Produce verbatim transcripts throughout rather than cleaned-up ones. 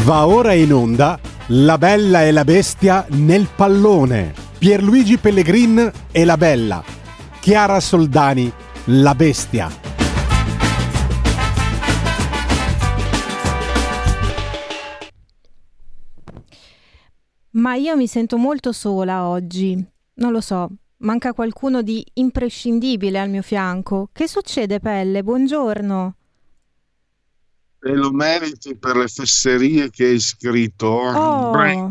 Va ora in onda La Bella e la Bestia nel pallone. Pierluigi Pellegrin e la Bella. Chiara Soldani, la Bestia. Ma io mi sento molto sola oggi. Non lo so, manca qualcuno di imprescindibile al mio fianco. Che succede, Pelle? Buongiorno. E lo meriti per le fesserie che hai scritto Oh,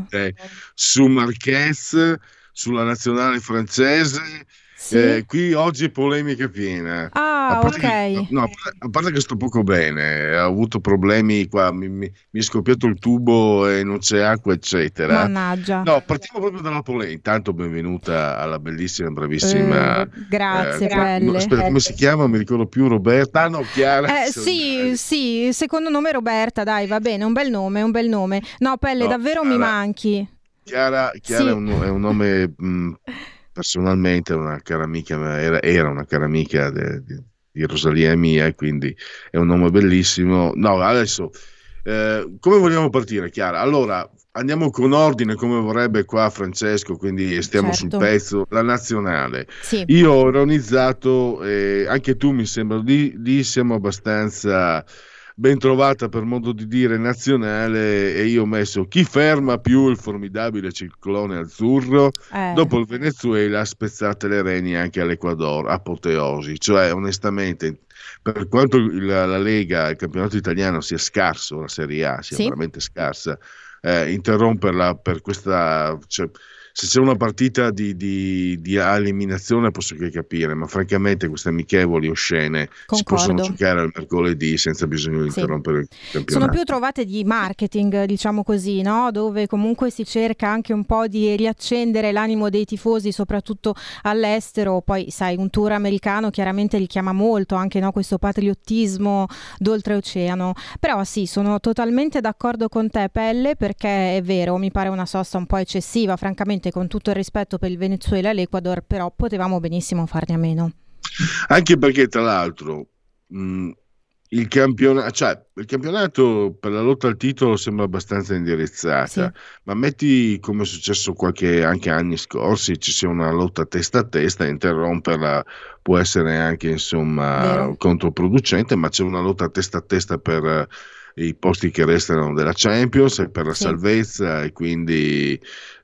su Marquez, sulla nazionale francese. sì? Eh, qui oggi è polemica piena. A Ah, parte che, ok. no, a parte a parte che sto poco bene, ho avuto problemi qua, mi, mi- mi è scoppiato il tubo e non c'è acqua, eccetera. Mannaggia. No, partiamo proprio dalla polemica. Intanto benvenuta alla bellissima, bravissima. Eh, eh, grazie, co- no, Pelle. aspetta, come si chiama? Mi ricordo più Roberta. Ah, no, Chiara Eh, sì, Soldani. sì, secondo nome Roberta, dai, va bene, un bel nome, un bel nome. No, Pelle, No, davvero mi Chiara. manchi. Chiara, Chiara è Sì, un, è un nome, mh, personalmente, una cara amica, ma era, era una cara amica de- di, di Rosalia e mia, e quindi è un nome bellissimo. No, adesso, eh, come vogliamo partire, Chiara? Allora, andiamo con ordine, come vorrebbe qua Francesco, quindi stiamo sul certo. pezzo. La nazionale. Sì, Io ho ironizzato, eh, anche tu mi sembra, lì, lì siamo abbastanza ben trovata, per modo di dire, nazionale, e io ho messo chi ferma più il formidabile ciclone azzurro. eh, Dopo il Venezuela, spezzate le reni anche all'Ecuador, apoteosi. Cioè, onestamente, per quanto il- la Lega, il campionato italiano sia scarso, la Serie A sia sì. veramente scarsa, eh, interromperla per questa, cioè, se c'è una partita di, di- di eliminazione posso che capire, ma francamente queste amichevoli oscene si possono Concordo. giocare al mercoledì senza bisogno di Sì. interrompere il Sono più campionato. trovate di marketing, diciamo così, no? Dove comunque si cerca anche un po' di riaccendere l'animo dei tifosi, soprattutto all'estero. Poi, sai, un tour americano chiaramente richiama molto anche, no, questo patriottismo d'oltreoceano. Però sì, sono totalmente d'accordo con te, Pelle, perché è vero, mi pare una sosta un po' eccessiva, francamente, con tutto il rispetto per il Venezuela e l'Ecuador, però potevamo benissimo farne a meno. Anche perché, tra l'altro, mh, il campionato, cioè, il campionato per la lotta al titolo sembra abbastanza Sì, indirizzata, ma metti, come è successo qualche, anche anni scorsi, ci sia una lotta testa a testa, interromperla può essere anche, insomma, vero? controproducente, ma c'è una lotta testa a testa per eh, i posti che restano della Champions e per la Sì. salvezza, e quindi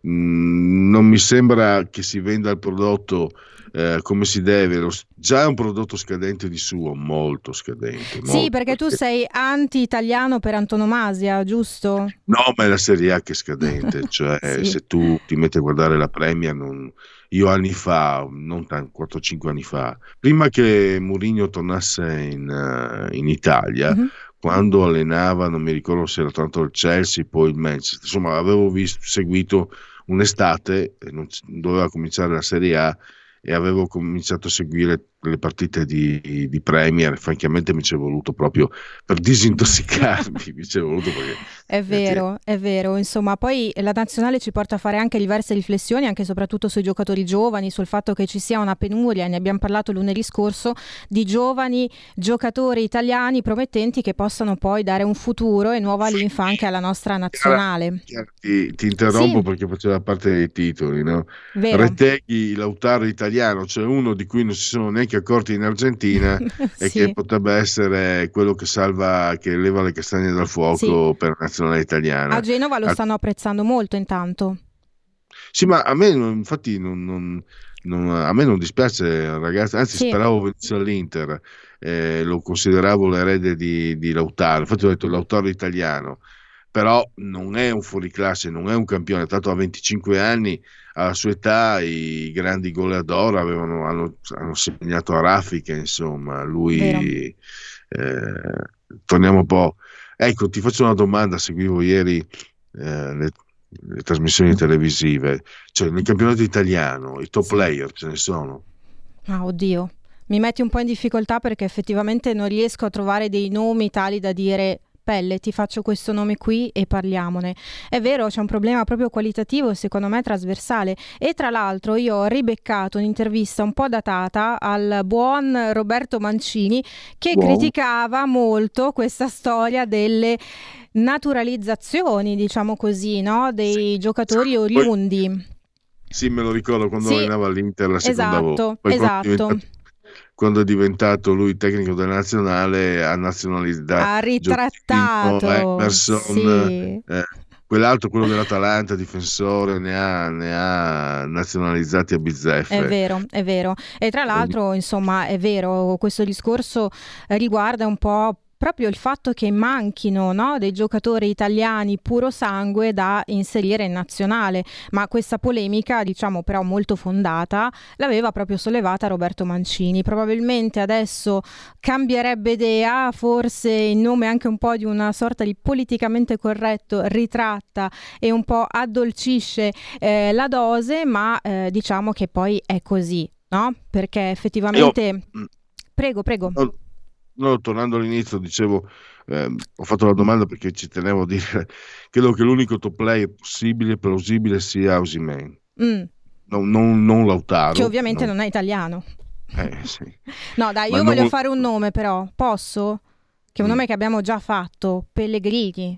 mh, non mi sembra che si venda il prodotto eh, come si deve. Lo- già è un prodotto scadente di suo, molto scadente, Sì, molto, perché tu perché sei anti-italiano per antonomasia, giusto? no, ma è la Serie A che è scadente, cioè Sì, se tu ti metti a guardare la Premier, non- io anni fa, non tanto, quattro cinque anni fa, prima che Mourinho tornasse in, eh, in Italia, mhm, quando allenava, non mi ricordo se era tanto il Chelsea, poi il Manchester, insomma avevo visto, seguito un'estate, e non c- doveva cominciare la Serie A, e avevo cominciato a seguire le partite di, di Premier. Francamente mi ci è voluto proprio per disintossicarmi, mi ci è voluto perché È eh, vero, è vero. Insomma, poi la nazionale ci porta a fare anche diverse riflessioni, anche e soprattutto sui giocatori giovani, sul fatto che ci sia una penuria, ne abbiamo parlato lunedì scorso, di giovani giocatori italiani promettenti che possano poi dare un futuro e nuova linfa anche alla nostra Chiara, nazionale. Chiara, ti, ti Sì, interrompo perché faceva parte dei titoli, no? vero. Retegui Lautaro italiano, cioè uno di cui non si sono neanche accorti in Argentina e che Sì, potrebbe essere quello che salva, che leva le castagne dal sì. fuoco per la nazionale A italiana. Genova lo Ah, stanno apprezzando molto intanto. sì, ma a me non- infatti non, non- non- a me non dispiace, ragazzi, anzi Sì, speravo venisse all'Inter, eh, lo consideravo l'erede di, di Lautaro, infatti ho detto Lautaro italiano, però non è un fuoriclasse, non è un campione, tanto a venticinque anni, alla sua età, i grandi goleador avevano, hanno, hanno segnato a raffica, insomma, vero. lui, eh, torniamo un po', ecco, ti faccio una domanda, seguivo ieri eh, le, le trasmissioni televisive, cioè nel campionato italiano i top Sì. player ce ne sono? Ah, oddio. Mi metti un po' in difficoltà perché effettivamente non riesco a trovare dei nomi tali da dire pelle, ti faccio questo nome qui e parliamone. È vero, c'è un problema proprio qualitativo, secondo me trasversale, e tra l'altro io ho ribeccato un'intervista un po' datata al buon Roberto Mancini che Wow. criticava molto questa storia delle naturalizzazioni, diciamo così, no? Dei Sì. giocatori Poi- oriundi. Sì, me lo ricordo quando Sì, allenava l'Inter la seconda esatto, volta. Poi quando è esatto. diventato, quando è diventato lui tecnico della nazionale, ha nazionalizzato Ha Giorgino, ritrattato, Emerson, sì. eh, quell'altro, quello dell'Atalanta, difensore, ne ha, ne ha nazionalizzati a È bizzeffe. vero, è vero. E tra l'altro, insomma, è vero, questo discorso riguarda un po' proprio il fatto che manchino, no, dei giocatori italiani puro sangue da inserire in nazionale, ma questa polemica, diciamo però molto fondata, l'aveva proprio sollevata Roberto Mancini. Probabilmente adesso cambierebbe idea, forse in nome anche un po' di una sorta di politicamente corretto, ritratta e un po' addolcisce eh, la dose, ma eh, diciamo che poi è così, no? Perché effettivamente... Io- Prego, prego. No, no, tornando all'inizio, dicevo, ehm, ho fatto la domanda perché ci tenevo a dire, credo che l'unico top player possibile, plausibile, sia Osimhen, Mm. non, non, non Lautaro. Che ovviamente non- non è italiano. eh, sì. No, dai, Ma io non- voglio fare un nome però, posso? Che è un Mm. nome che abbiamo già fatto, Pellegrini.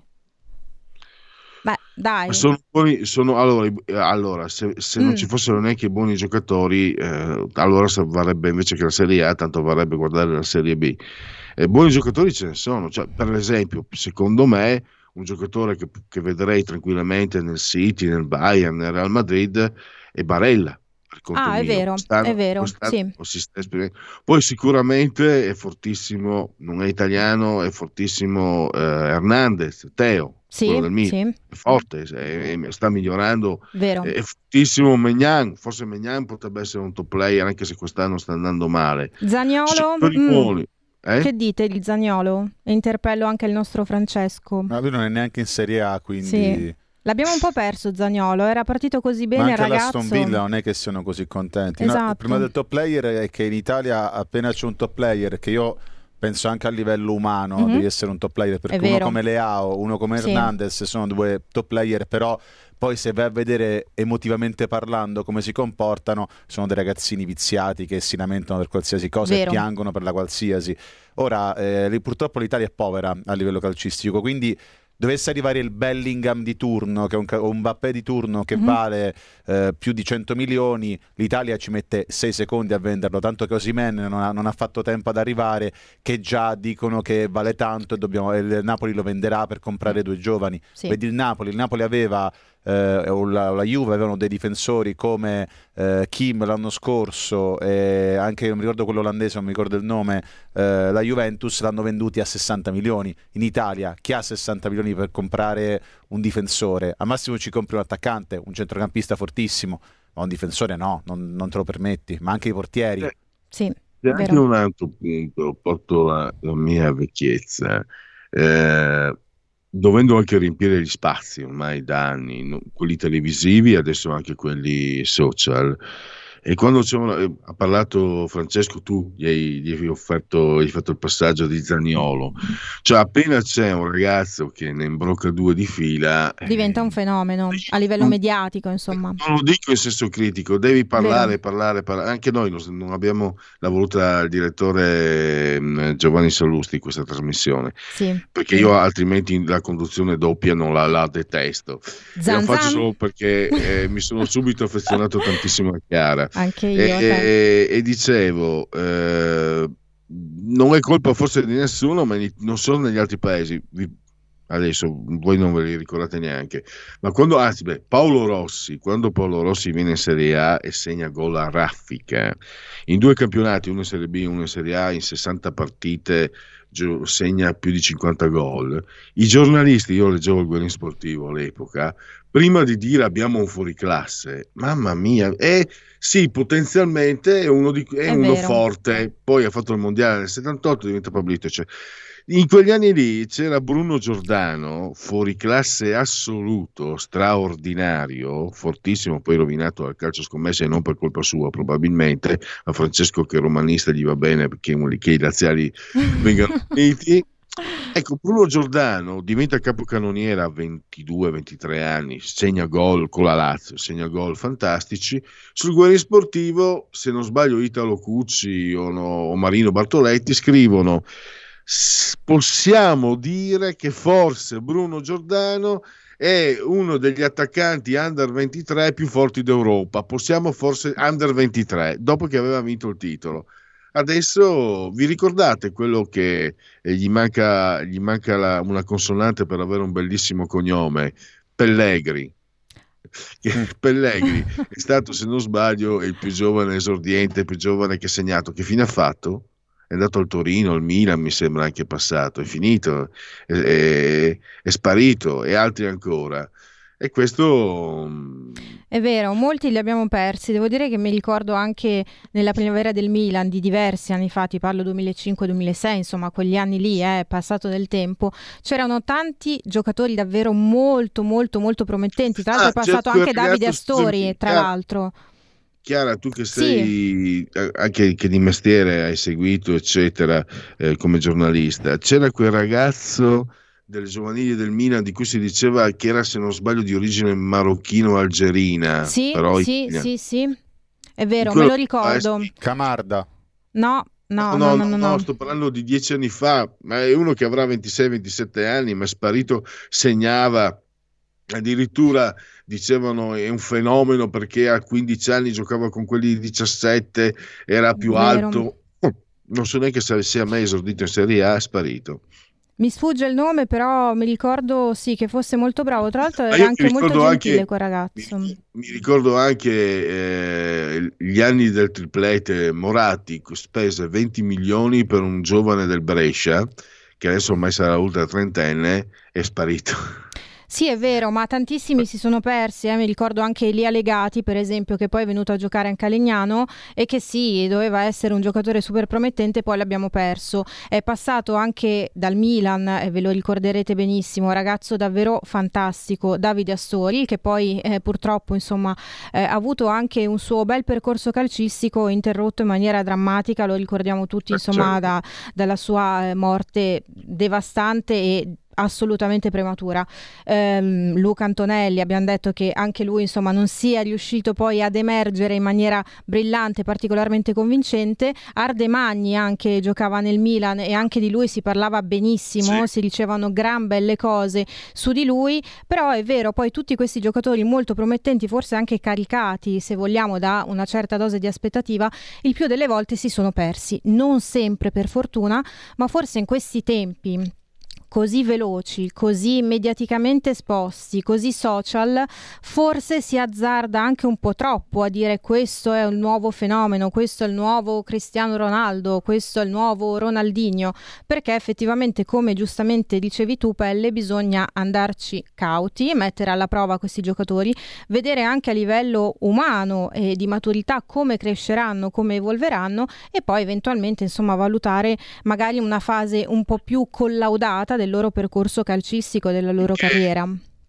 Beh, dai. Ma sono buoni, sono, allora, i- allora, se, se non Mm. ci fossero neanche i buoni giocatori, eh, allora se varrebbe invece che la Serie A, tanto varrebbe guardare la Serie B. Eh, buoni giocatori ce ne sono, cioè, per esempio, secondo me, un giocatore che, che vedrei tranquillamente nel City, nel Bayern, nel Real Madrid è Barella. Per conto Ah, è mio. vero, Quest'anno- è vero, quest'anno sì. si sta esprimendo. Poi sicuramente è fortissimo, non è italiano, è fortissimo eh, Hernandez, Teo, Sì, quello del Milan. sì, È forte, è- è- sta migliorando, vero. è, è fortissimo Maignan, forse Maignan potrebbe essere un top player anche se quest'anno sta andando male. Zaniolo, Giocatori mm, buoni, eh? che dite di Zaniolo? E interpello anche il nostro Francesco. Ma lui non è neanche in Serie A, quindi... Sì. L'abbiamo un po' perso Zaniolo, era partito così bene Ma il anche ragazzo. l'Aston Villa non è che siano così contenti. No, Esatto. il problema del top player è che in Italia appena c'è un top player, che io penso anche a livello umano Mhm. devi essere un top player, perché È uno vero. come Leao, uno come Sì. Hernandez sono due top player, però poi se vai a vedere emotivamente parlando come si comportano, sono dei ragazzini viziati che si lamentano per qualsiasi cosa Vero. e piangono per la qualsiasi. Ora, eh, lì purtroppo l'Italia è povera a livello calcistico, quindi dovesse arrivare il Bellingham di turno, che è un, ca- o un Mbappé di turno che Mhm. vale eh, più di cento milioni, l'Italia ci mette sei secondi a venderlo, tanto che Osimhen non ha, non ha fatto tempo ad arrivare, che già dicono che vale tanto e, dobbiamo, e il Napoli lo venderà per comprare due giovani. Sì. Vedi il Napoli, il Napoli aveva eh, o la, la Juve avevano dei difensori come eh, Kim l'anno scorso e anche non mi ricordo quello olandese, non mi ricordo il nome, eh, la Juventus l'hanno venduti a sessanta milioni. In Italia chi ha sessanta milioni per comprare un difensore? Al massimo ci compri un attaccante, un centrocampista fortissimo, ma un difensore no, non, non te lo permetti, ma anche i portieri. Eh, Sì, C'è anche vero. un altro punto, porto la, la mia vecchiezza, eh, dovendo anche riempire gli spazi ormai da anni, no? Quelli televisivi e adesso anche quelli social. E quando c'è una- eh, ha parlato Francesco, tu gli hai, gli hai offerto, gli hai fatto il passaggio di Zaniolo, cioè appena c'è un ragazzo che ne imbrocca due di fila, eh, Diventa un fenomeno a livello non- mediatico, insomma. non lo dico in senso critico, devi parlare, Vero. parlare, parlare. Anche noi non, non abbiamo l'ha voluta il direttore ehm, Giovanni Sallusti questa trasmissione, Sì. perché Sì. io altrimenti la conduzione doppia non la, la detesto. E Zan lo faccio zan. solo perché eh, mi sono subito affezionato tantissimo a Chiara. Anche E, io. te. e- e dicevo, eh, non è colpa forse di nessuno, ma in- non solo negli altri paesi. Vi- adesso voi non ve li ricordate neanche, ma quando, anzi, beh, Paolo Rossi, quando Paolo Rossi viene in Serie A e segna gol a raffica in due campionati, uno in Serie B e uno in Serie A, in sessanta partite gio- segna più di cinquanta gol. I giornalisti, io leggevo il Guerin Sportivo all'epoca, prima di dire abbiamo un fuoriclasse, mamma mia, e sì, potenzialmente è uno, di, è È uno vero. forte, poi ha fatto il mondiale nel settantotto, diventa Pablito, cioè, in quegli anni lì c'era Bruno Giordano, fuoriclasse assoluto, straordinario, fortissimo, poi rovinato dal calcio scommesse e non per colpa sua probabilmente, a Francesco che è romanista gli va bene perché, che i laziali vengano uniti. Ecco, Bruno Giordano diventa capocannoniere a ventidue ventitré anni, segna gol con la Lazio, segna gol fantastici. Sul Guerin Sportivo, se non sbaglio, Italo Cucci o, no, o Marino Bartoletti scrivono: possiamo dire che forse Bruno Giordano è uno degli attaccanti under ventitré più forti d'Europa, possiamo forse under ventitré, dopo che aveva vinto il titolo. Adesso vi ricordate quello che eh, gli manca, gli manca la- una consonante per avere un bellissimo cognome? Pellegri. Che Pellegri è stato, se non sbaglio, il più giovane esordiente, il più giovane che ha segnato. Che fine ha fatto? È andato al Torino, al Milan, mi sembra anche passato, è finito, è, è- è sparito, e altri ancora. E questo mm, È vero, molti li abbiamo persi. Devo dire che mi ricordo anche nella primavera del Milan di diversi anni fa, ti parlo duemilacinque duemilasei, insomma quegli anni lì, è eh, passato del tempo, c'erano tanti giocatori davvero molto molto molto promettenti. Tra l'altro Ah, è c'è passato quel anche Davide ragazzo, Astori, scusami, tra Chiara, l'altro. Chiara, tu che Sì, sei eh, anche che di mestiere hai seguito, eccetera, eh, come giornalista, c'era quel ragazzo delle giovanili del Milan di cui si diceva che era, se non sbaglio, di origine marocchino-algerina, sì, però sì, italiana. sì, sì, è Di vero, me quello lo che doveva ricordo. essere- Camarda. No, No, no, no, no, no, no, no, no, no. sto parlando di dieci anni fa, ma è uno che avrà ventisei ventisette anni, ma è sparito, segnava, addirittura dicevano è un fenomeno perché a quindici anni giocava con quelli di diciassette, era più Vero. alto. Oh, non so neanche se sia mai esordito in Serie A, è sparito. Mi sfugge il nome, però mi ricordo sì che fosse molto bravo. Tra l'altro Ma era io mi anche molto ricordo gentile anche, quel mi, ragazzo. mi ricordo anche eh, gli anni del triplete. Moratti spese venti milioni per un giovane del Brescia, che adesso ormai sarà ultra trentenne, è sparito. Sì, è vero, ma tantissimi si sono persi, eh. Mi ricordo anche Elia Legati, per esempio, che poi è venuto a giocare anche a Legnano e che sì, doveva essere un giocatore super promettente, poi l'abbiamo perso. È passato anche dal Milan, e ve lo ricorderete benissimo, ragazzo davvero fantastico, Davide Astori, che poi eh, purtroppo, insomma, eh, ha avuto anche un suo bel percorso calcistico interrotto in maniera drammatica, lo ricordiamo tutti, Eh, insomma, certo. da- dalla sua eh, morte devastante e assolutamente prematura. Ehm, Luca Antonelli, abbiamo detto che anche lui, insomma, non sia riuscito poi ad emergere in maniera brillante, particolarmente convincente. Ardemagni anche giocava nel Milan e anche di lui si parlava benissimo, Sì. si dicevano gran belle cose su di lui, però è vero, poi tutti questi giocatori molto promettenti, forse anche caricati, se vogliamo, da una certa dose di aspettativa, il più delle volte si sono persi, non sempre per fortuna, ma forse in questi tempi così veloci, così mediaticamente esposti, così social, forse si azzarda anche un po' troppo a dire questo è un nuovo fenomeno, questo è il nuovo Cristiano Ronaldo, questo è il nuovo Ronaldinho, perché effettivamente, come giustamente dicevi tu, Pelle, bisogna andarci cauti, mettere alla prova questi giocatori, vedere anche a livello umano e di maturità come cresceranno, come evolveranno e poi eventualmente, insomma, valutare magari una fase un po' più collaudata del loro percorso calcistico, della loro Perché, carriera.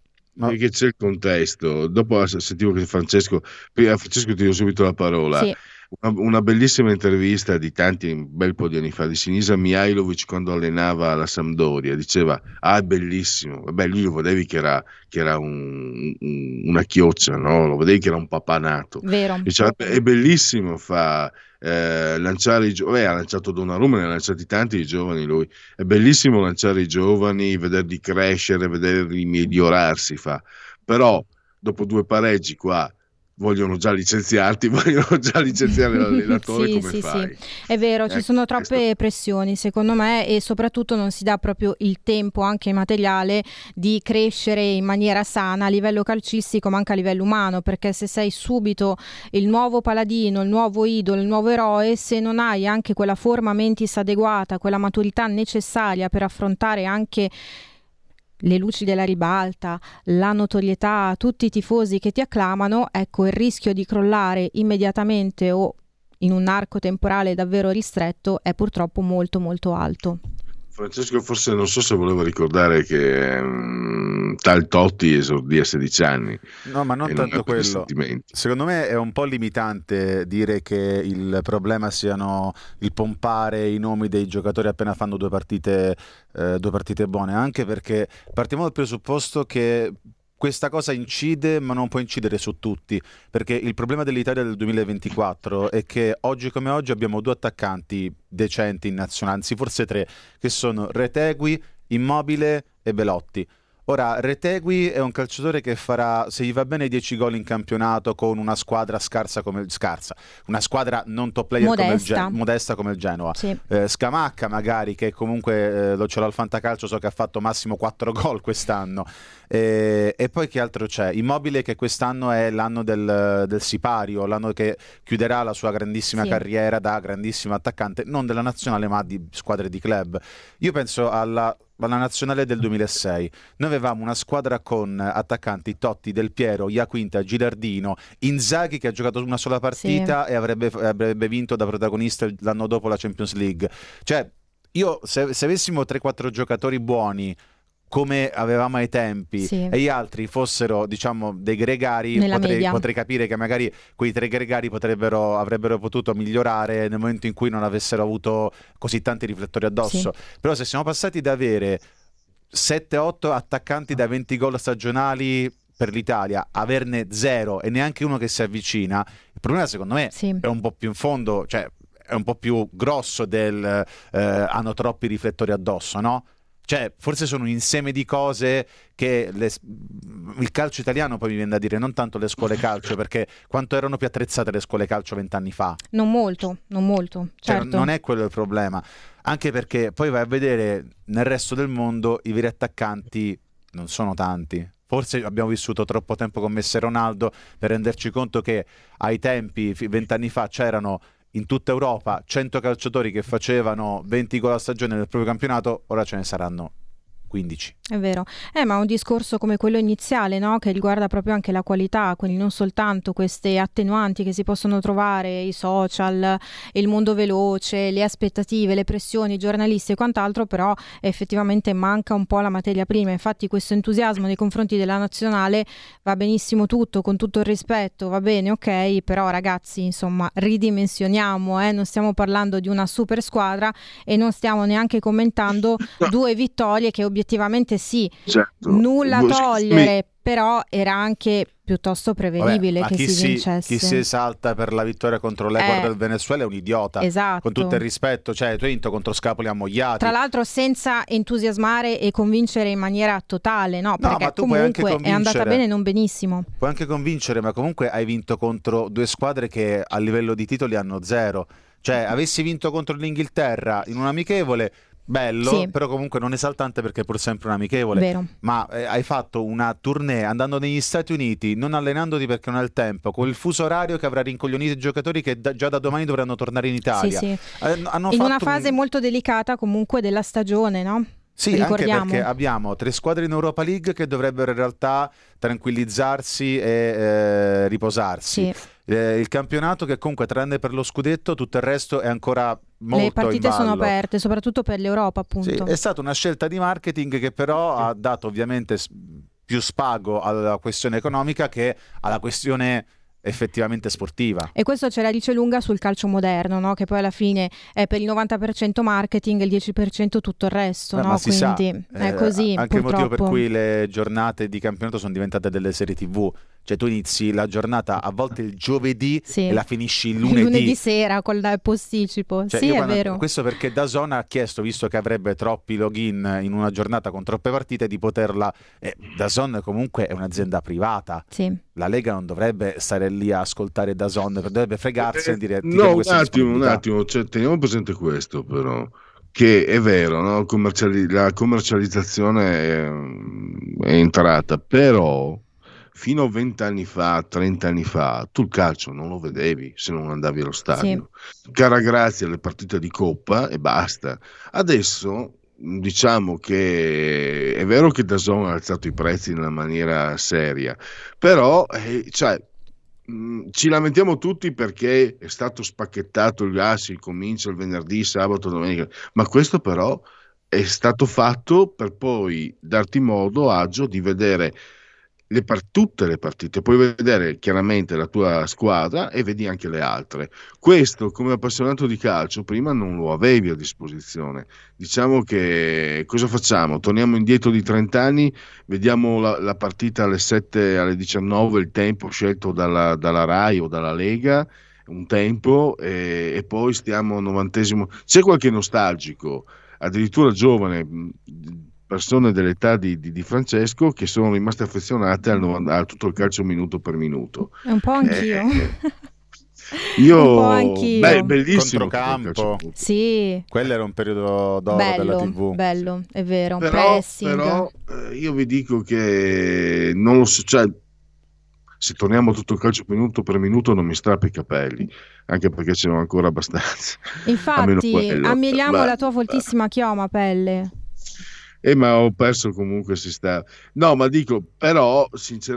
Ma perché c'è il contesto. Dopo sentivo che Francesco, prima- Francesco ti do subito la parola. Sì, Una, una bellissima intervista di tanti, un bel po' di anni fa, di Sinisa Mihajlovic quando allenava la Sampdoria. Diceva: ah, è bellissimo. Vabbè, lui lo vedevi che era, che era un- un- una chioccia, no? Lo vedevi che era un papanato. vero. Diceva: è bellissimo, fa eh, lanciare i giovani. Ha lanciato Donnarumma, ne ha lanciati tanti di giovani lui. È bellissimo lanciare i giovani, vederli crescere, vederli migliorarsi, fa. Però dopo due pareggi qua vogliono già licenziarti, vogliono già licenziare l'allenatore, Sì, come sì, sì, fai? è vero, ci Eh, sono questo- troppe pressioni secondo me e soprattutto non si dà proprio il tempo anche materiale di crescere in maniera sana a livello calcistico ma anche a livello umano, perché se sei subito il nuovo paladino, il nuovo idolo, il nuovo eroe, se non hai anche quella forma mentis adeguata, quella maturità necessaria per affrontare anche le luci della ribalta, la notorietà, tutti i tifosi che ti acclamano, ecco, il rischio di crollare immediatamente o in un arco temporale davvero ristretto è purtroppo molto molto alto. Francesco forse non so se voleva ricordare che um, tal Totti esordì a sedici anni. No, ma non tanto quello. Secondo me è un po' limitante dire che il problema siano il pompare i nomi dei giocatori appena fanno due partite, eh, due partite buone, anche perché partiamo dal presupposto che questa cosa incide, ma non può incidere su tutti, perché il problema dell'Italia del duemilaventiquattro è che oggi come oggi abbiamo due attaccanti decenti in nazionale, anzi forse tre, che sono Retegui, Immobile e Belotti. Ora, Retegui è un calciatore che farà, se gli va bene, dieci gol in campionato con una squadra scarsa come scarsa, una squadra non top player modesta come il, Gen- modesta come il Genoa. Sì. Eh, Scamacca magari, che comunque eh, lo ce l'ho al Fantacalcio, so che ha fatto massimo quattro gol quest'anno. E, e poi che altro c'è? Immobile, che quest'anno è l'anno del, del sipario, l'anno che chiuderà la sua grandissima sì. carriera da grandissimo attaccante, non della nazionale ma di squadre di club. Io penso alla alla nazionale del duemilasei. Noi avevamo una squadra con attaccanti Totti, Del Piero, Iaquinta, Gilardino, Inzaghi, che ha giocato una sola partita sì. e avrebbe, avrebbe vinto da protagonista l'anno dopo la Champions League. Cioè, io se, se avessimo tre quattro giocatori buoni come avevamo ai tempi sì. e gli altri fossero, diciamo, dei gregari, potrei, potrei capire che magari quei tre gregari potrebbero, avrebbero potuto migliorare nel momento in cui non avessero avuto così tanti riflettori addosso. Sì. Però se siamo passati da avere sette otto attaccanti da venti gol stagionali per l'Italia, averne zero e neanche uno che si avvicina, il problema secondo me sì. è un po' più in fondo, cioè è un po' più grosso del eh, hanno troppi riflettori addosso, no? Cioè, forse sono un insieme di cose che le, il calcio italiano, poi mi viene da dire, non tanto le scuole calcio, perché quanto erano più attrezzate le scuole calcio vent'anni fa? Non molto, non molto, certo. Cioè, non è quello il problema. Anche perché poi vai a vedere nel resto del mondo i veri attaccanti non sono tanti. Forse abbiamo vissuto troppo tempo con Messi e Ronaldo per renderci conto che ai tempi, vent'anni fa, c'erano in tutta Europa cento calciatori che facevano venti gol a stagione nel proprio campionato, ora ce ne saranno quindici. È vero, eh, ma un discorso come quello iniziale, no? Che riguarda proprio anche la qualità, quindi non soltanto queste attenuanti che si possono trovare, i social, il mondo veloce, le aspettative, le pressioni, i giornalisti e quant'altro, però effettivamente manca un po' la materia prima. Infatti questo entusiasmo nei confronti della nazionale va benissimo tutto, con tutto il rispetto, va bene, ok, però ragazzi, insomma, ridimensioniamo, eh? Non stiamo parlando di una super squadra e non stiamo neanche commentando due vittorie che obiettivamente sì, certo. nulla togliere, però era anche piuttosto prevedibile. Vabbè, che chi si si, vincesse. Chi si esalta per la vittoria contro l'Ecuador eh, del Venezuela è un idiota, esatto. con tutto il rispetto, cioè tu hai vinto contro scapoli ammogliati. Tra l'altro senza entusiasmare e convincere in maniera totale, no, perché no, comunque è andata bene non benissimo. Puoi anche convincere, ma comunque hai vinto contro due squadre che a livello di titoli hanno zero. Cioè avessi vinto contro l'Inghilterra in un amichevole, bello, sì. però comunque non esaltante perché è pur sempre un amichevole. Vero. Ma eh, hai fatto una tournée andando negli Stati Uniti, non allenandoti perché non hai il tempo, con il fuso orario che avrà rincoglionito i giocatori che da, già da domani dovranno tornare in Italia. Sì, sì. Eh, hanno in fatto una fase un... molto delicata comunque della stagione, no? Sì, ricordiamo. Anche perché abbiamo tre squadre in Europa League che dovrebbero in realtà tranquillizzarsi e eh, riposarsi. Sì. Eh, il campionato che comunque tranne per lo scudetto tutto il resto è ancora molto le partite in ballo. Sono aperte soprattutto per l'Europa, appunto. Sì, è stata una scelta di marketing che però ha dato ovviamente più spago alla questione economica che alla questione effettivamente sportiva. E questo ce la dice lunga sul calcio moderno, no? Che poi alla fine è per il novanta per cento marketing e il dieci per cento tutto il resto. Beh, no? ma si Quindi sa, è così, eh, anche purtroppo. il motivo per cui le giornate di campionato sono diventate delle serie tivù. Cioè tu inizi la giornata a volte il giovedì sì. e la finisci il lunedì. Il lunedì sera col posticipo. Cioè, sì, è quando, vero. Questo perché DAZN ha chiesto, visto che avrebbe troppi login in una giornata con troppe partite, di poterla... Eh, DAZN comunque è un'azienda privata. Sì. La Lega non dovrebbe stare lì a ascoltare DAZN, dovrebbe fregarsi eh, e dire... No, un attimo, un attimo, cioè, teniamo presente questo però, che è vero, no? Commerciali- la commercializzazione è, è entrata, però... Fino a vent'anni fa, trent'anni fa, tu il calcio non lo vedevi se non andavi allo stadio. Sì. Cara grazia alle partite di Coppa e basta. Adesso diciamo che è vero che DAZN ha alzato i prezzi in una maniera seria, però eh, cioè, mh, ci lamentiamo tutti perché è stato spacchettato il gas, il comincia il venerdì, sabato, domenica, ma questo però è stato fatto per poi darti modo, agio, di vedere le par- tutte le partite, puoi vedere chiaramente la tua squadra e vedi anche le altre. Questo, come appassionato di calcio, prima non lo avevi a disposizione. Diciamo che cosa facciamo? Torniamo indietro di trenta anni, vediamo la, la partita alle sette, alle diciannove, il tempo scelto dalla, dalla Rai o dalla Lega, un tempo, e, e poi stiamo al novantesimo. C'è qualche nostalgico, addirittura giovane, mh, persone dell'età di, di- di Francesco, che sono rimaste affezionate al, novan- a tutto il calcio minuto per minuto. È un po' anch'io. Eh, io, Un po' anch'io. beh, bellissimo tutto il Controcampo. calcio per minuto. Sì, Quello era un periodo d'oro della bello, tivù. bello, è vero. Però, Pressing. però eh, io vi dico che non lo so, cioè, se torniamo a tutto il calcio minuto per minuto non mi strappo i capelli, anche perché ce n'ho ancora abbastanza. Almeno Infatti, quello. ammiriamo Beh, la tua foltissima chioma, Pelle. Eh, ma ho perso comunque si sta. No, ma dico, però,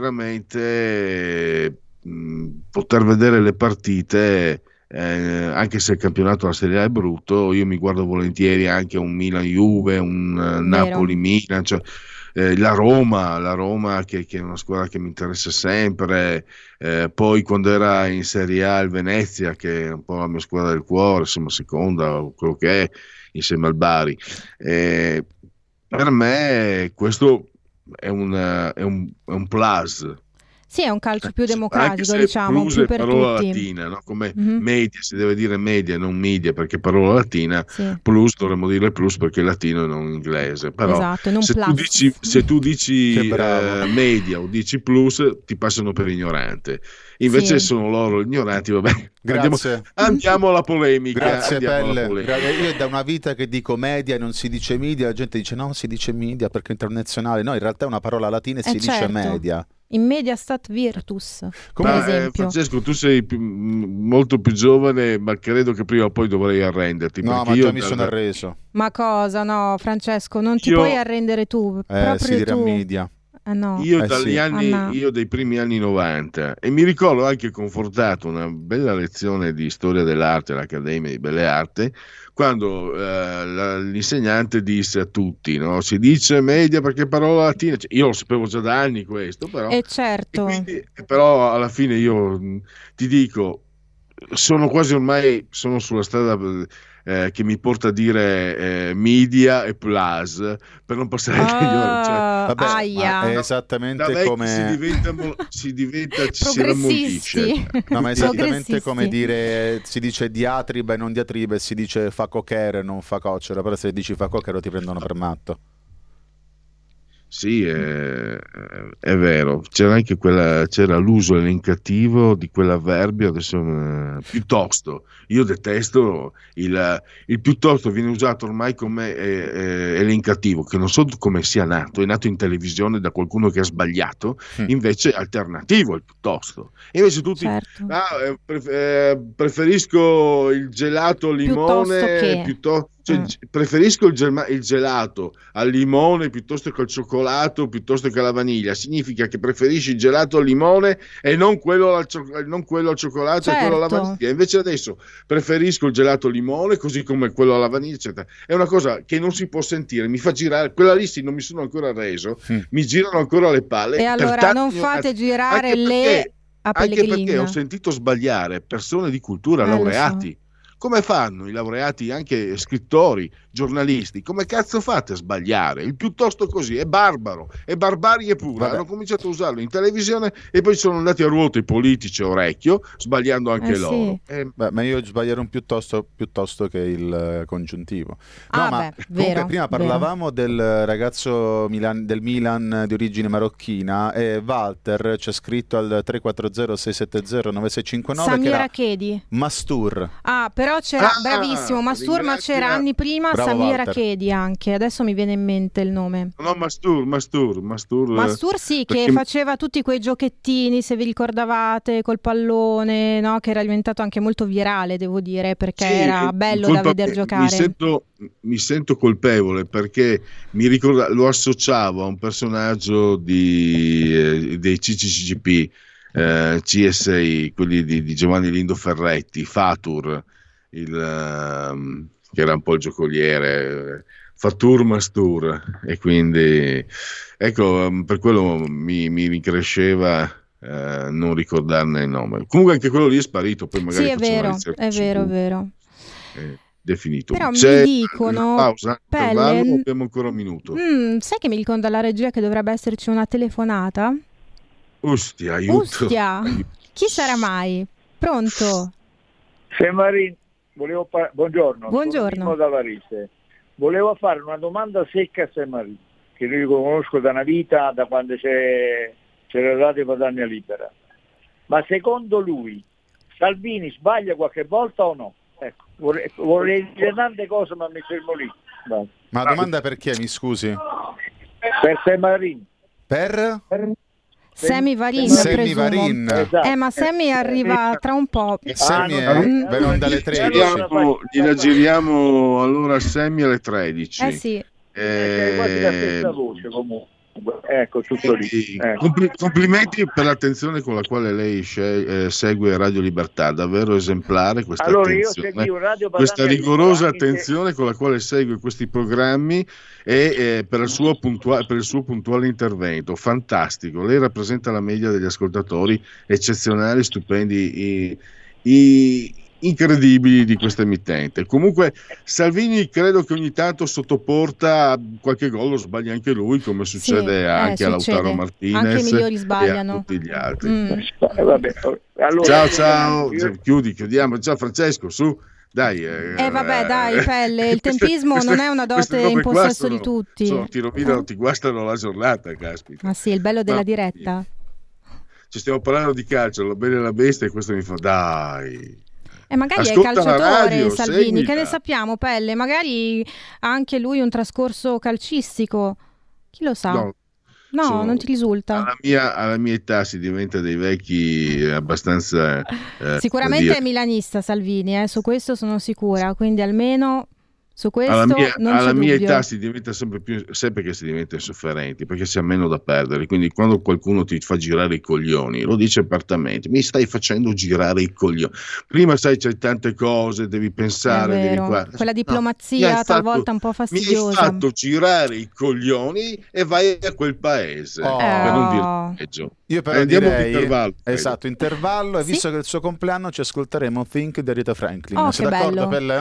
sinceramente, mh, poter vedere le partite, eh, anche se il campionato della Serie A è brutto, io mi guardo volentieri anche un Milan-Juve, un eh, Vero. Napoli-Milan, cioè, eh, la Roma, la Roma che, che è una squadra che mi interessa sempre, eh, poi quando era in Serie A il Venezia, che è un po' la mia squadra del cuore, insomma, seconda, o quello che è, insieme al Bari. Eh, per me questo è un, è un, è un plus. Sì, è un calcio più Anche democratico, se diciamo, plus più è per parola tutti. latina, no? Come Mhm. media, si deve dire media, non media, perché è parola latina. Sì, Plus dovremmo dire plus perché è latino e non inglese. Però esatto, non se tu plus. dici, se tu dici Che bravo. eh, media o dici plus, ti passano per ignorante. Invece Sì. sono loro ignoranti, vabbè. Andiamo, Grazie. andiamo alla polemica. Grazie andiamo alla Pelle. polemica. Gra- Io è da una vita che dico media e non si dice media, la gente dice no, si dice media perché è internazionale. No, in realtà è una parola latina e Eh, si dice certo. media. In media stat virtus, per Come- Ma, eh, esempio. Francesco, tu sei più- m- molto più giovane, ma credo che prima o poi dovrei arrenderti. No, perché ma io già mi dal- sono arreso. Ma cosa? No, Francesco, non ti Io- puoi arrendere tu, Eh, proprio si dirà tu. media. Eh, no. Io Eh, dagli sì. anni, Ah, no. io dei primi anni novanta, e mi ricordo anche confortato una bella lezione di storia dell'arte all'Accademia di Belle Arti, quando eh, la- l'insegnante disse a tutti, no? Si dice media perché è parola latina. Cioè, io lo sapevo già da anni questo, però, E e certo. quindi- però alla fine io mh, ti dico, sono quasi ormai sono sulla strada eh, che mi porta a dire eh, media e plus per non passare agli ignoranti. Cioè, Ah, Vabbè, aia. ma è da esattamente vecchi si come diventa, mo- si diventa ci si Progressisti. ramollisce. No, ma è Sì. esattamente Progressisti. come dire si dice diatriba e non diatriba, e si dice fa cocere non fa cocera, però se dici fa cocero ti prendono per matto. Sì, è, è vero. C'era anche quella, c'era l'uso elencativo di quell'avverbio, adesso eh, piuttosto. Io detesto il, il piuttosto, viene usato ormai come eh, eh, elencativo, che non so come sia nato, è nato in televisione da qualcuno che ha sbagliato, Mm. invece è alternativo al piuttosto. E invece tutti Certo. ah, eh, pref- eh, preferisco il gelato al limone Piuttosto che. piuttosto, cioè, Mm. g- preferisco il, gelma- il gelato al limone piuttosto che al cioccolato piuttosto che alla vaniglia. Significa che preferisci il gelato al limone e non quello al, cio- non quello al cioccolato e quello alla Certo. vaniglia. Invece adesso preferisco il gelato al limone così come quello alla vaniglia, eccetera. È una cosa che non si può sentire, mi fa girare quella lì, sì, non mi sono ancora reso, Mm. mi girano ancora le palle. E per allora tanti non ignoranti. fate girare Anche le perché- a Anche perché Pellegrina. ho sentito sbagliare persone di cultura, Eh, lo so. laureati. Come fanno i laureati, anche scrittori, giornalisti? Come cazzo fate a sbagliare? Il piuttosto così è barbaro, è barbarie pura. Vabbè. Hanno cominciato a usarlo in televisione e poi sono andati a ruota i politici a orecchio, sbagliando anche Eh, sì. loro. Eh, Beh, ma io sbaglierò un piuttosto, piuttosto che il eh, congiuntivo. No, Ah, ma beh, comunque vero, prima vero. parlavamo del ragazzo Milan- del Milan di origine marocchina, e Walter c'è scritto al tre quattro zero sei sette zero nove sei cinque nove che Samira era Chedi. Mastur. Ah, però c'era, Ah, bravissimo, Mastur, ma ringrazia- c'era anni prima Bravo, Samira Walter. Chedi anche, adesso mi viene in mente il nome. no, Mastur, Mastur, Mastur. eh, Mastur sì, che perché- faceva tutti quei giochettini, se vi ricordavate, col pallone, no? Che era diventato anche molto virale, devo dire, perché Sì, era bello colpa- da veder Mi giocare. sento, mi sento colpevole perché mi ricorda, lo associavo a un personaggio di, eh, dei C C C P, eh, C S I, quelli di, di Giovanni Lindo Ferretti, Fatur. il, um, che era un po' il giocoliere, Fatur Mastur, e quindi ecco, per quello mi, mi rincresceva eh, non ricordarne il nome. Comunque anche quello lì è sparito, poi magari sì, è vero, è vero, è vero. Eh, definito. Però C'è mi dicono, una pausa, Pelle, intervallo, abbiamo ancora un minuto. Mm, sai che mi dicono dalla regia che dovrebbe esserci una telefonata? Ostia, aiuto. Ostia, aiuto. Chi sarà mai? Pronto? Semarin, volevo par- buongiorno. Buongiorno. Sono da Varese. Volevo fare una domanda secca a Semarin, che io lo conosco da una vita, da quando c'è, c'era la Radio Padania Libera. Ma secondo lui Salvini sbaglia qualche volta o no? Ecco, vorrei, vorrei dire tante cose, ma mi fermo lì. Vai. Ma la domanda per chi, mi scusi? Per Semarin. Per? per... Semi Varin, Semi Varin. Esatto. Eh, ma Semi arriva tra un po'. E Semi Ah, è no, vengono dalle tredici. Giriamo, gliela giriamo allora a Semi alle tredici. Eh sì. È quasi la stessa voce comunque. Ecco, tutto lì. Ecco. Compli- complimenti per l'attenzione con la quale lei sce- eh, segue Radio Libertà, davvero esemplare questa Allora, io attenzione, seguivo Radio questa Padania rigorosa Libera, attenzione con la quale segue questi programmi e eh, per, il suo puntua- per il suo puntuale intervento, fantastico. Lei rappresenta la media degli ascoltatori eccezionali, stupendi, i, i, incredibili di questa emittente. Comunque Salvini credo che ogni tanto sottoporta qualche gol, lo sbaglia anche lui, come succede Sì, eh, anche a succede. Lautaro Martinez, Anche i migliori e sbagliano. a tutti gli altri. Mm. Eh, vabbè. Allora, Ciao ciao, io- chiudi, chiudiamo. Ciao Francesco, su, dai. Eh, Eh vabbè, dai, Pelle, il queste- tempismo queste- non è una queste dote in robe qua possesso di sono- tutti. sono- ti rovinano, ti guastano la giornata, caspita. Ma sì, il bello della Ma- diretta. Ci stiamo parlando di calcio, la bella e la bestia, e questo mi fa, dai. E magari Ascolta è la calciatore radio, Salvini, seguila. che ne sappiamo, Pelle? Magari ha anche lui un trascorso calcistico. Chi lo sa? No, No, sono- non ti risulta. Alla mia, alla mia età si diventa dei vecchi abbastanza... eh, Sicuramente come è dire, milanista Salvini, eh, su questo sono sicura, quindi almeno su questo alla mia, non alla c'è mia dubbio. età si diventa sempre più, sempre che si diventa insofferenti, perché si ha meno da perdere, quindi quando qualcuno ti fa girare i coglioni, lo dice apertamente, mi stai facendo girare i coglioni. Prima sai c'hai tante cose, devi È pensare, devi vero. qua. Quella No, diplomazia mi hai talvolta un po' fatto- fastidiosa. Mi hai fatto girare i coglioni e vai a quel paese, Oh. per non Oh. dire peggio. Io però Eh, andiamo direi, all'intervallo, credo. esatto, intervallo, e Sì? visto che è il suo compleanno ci ascolteremo Think di Rita Franklin. Oh, Sei che d'accordo, bello. Pelle?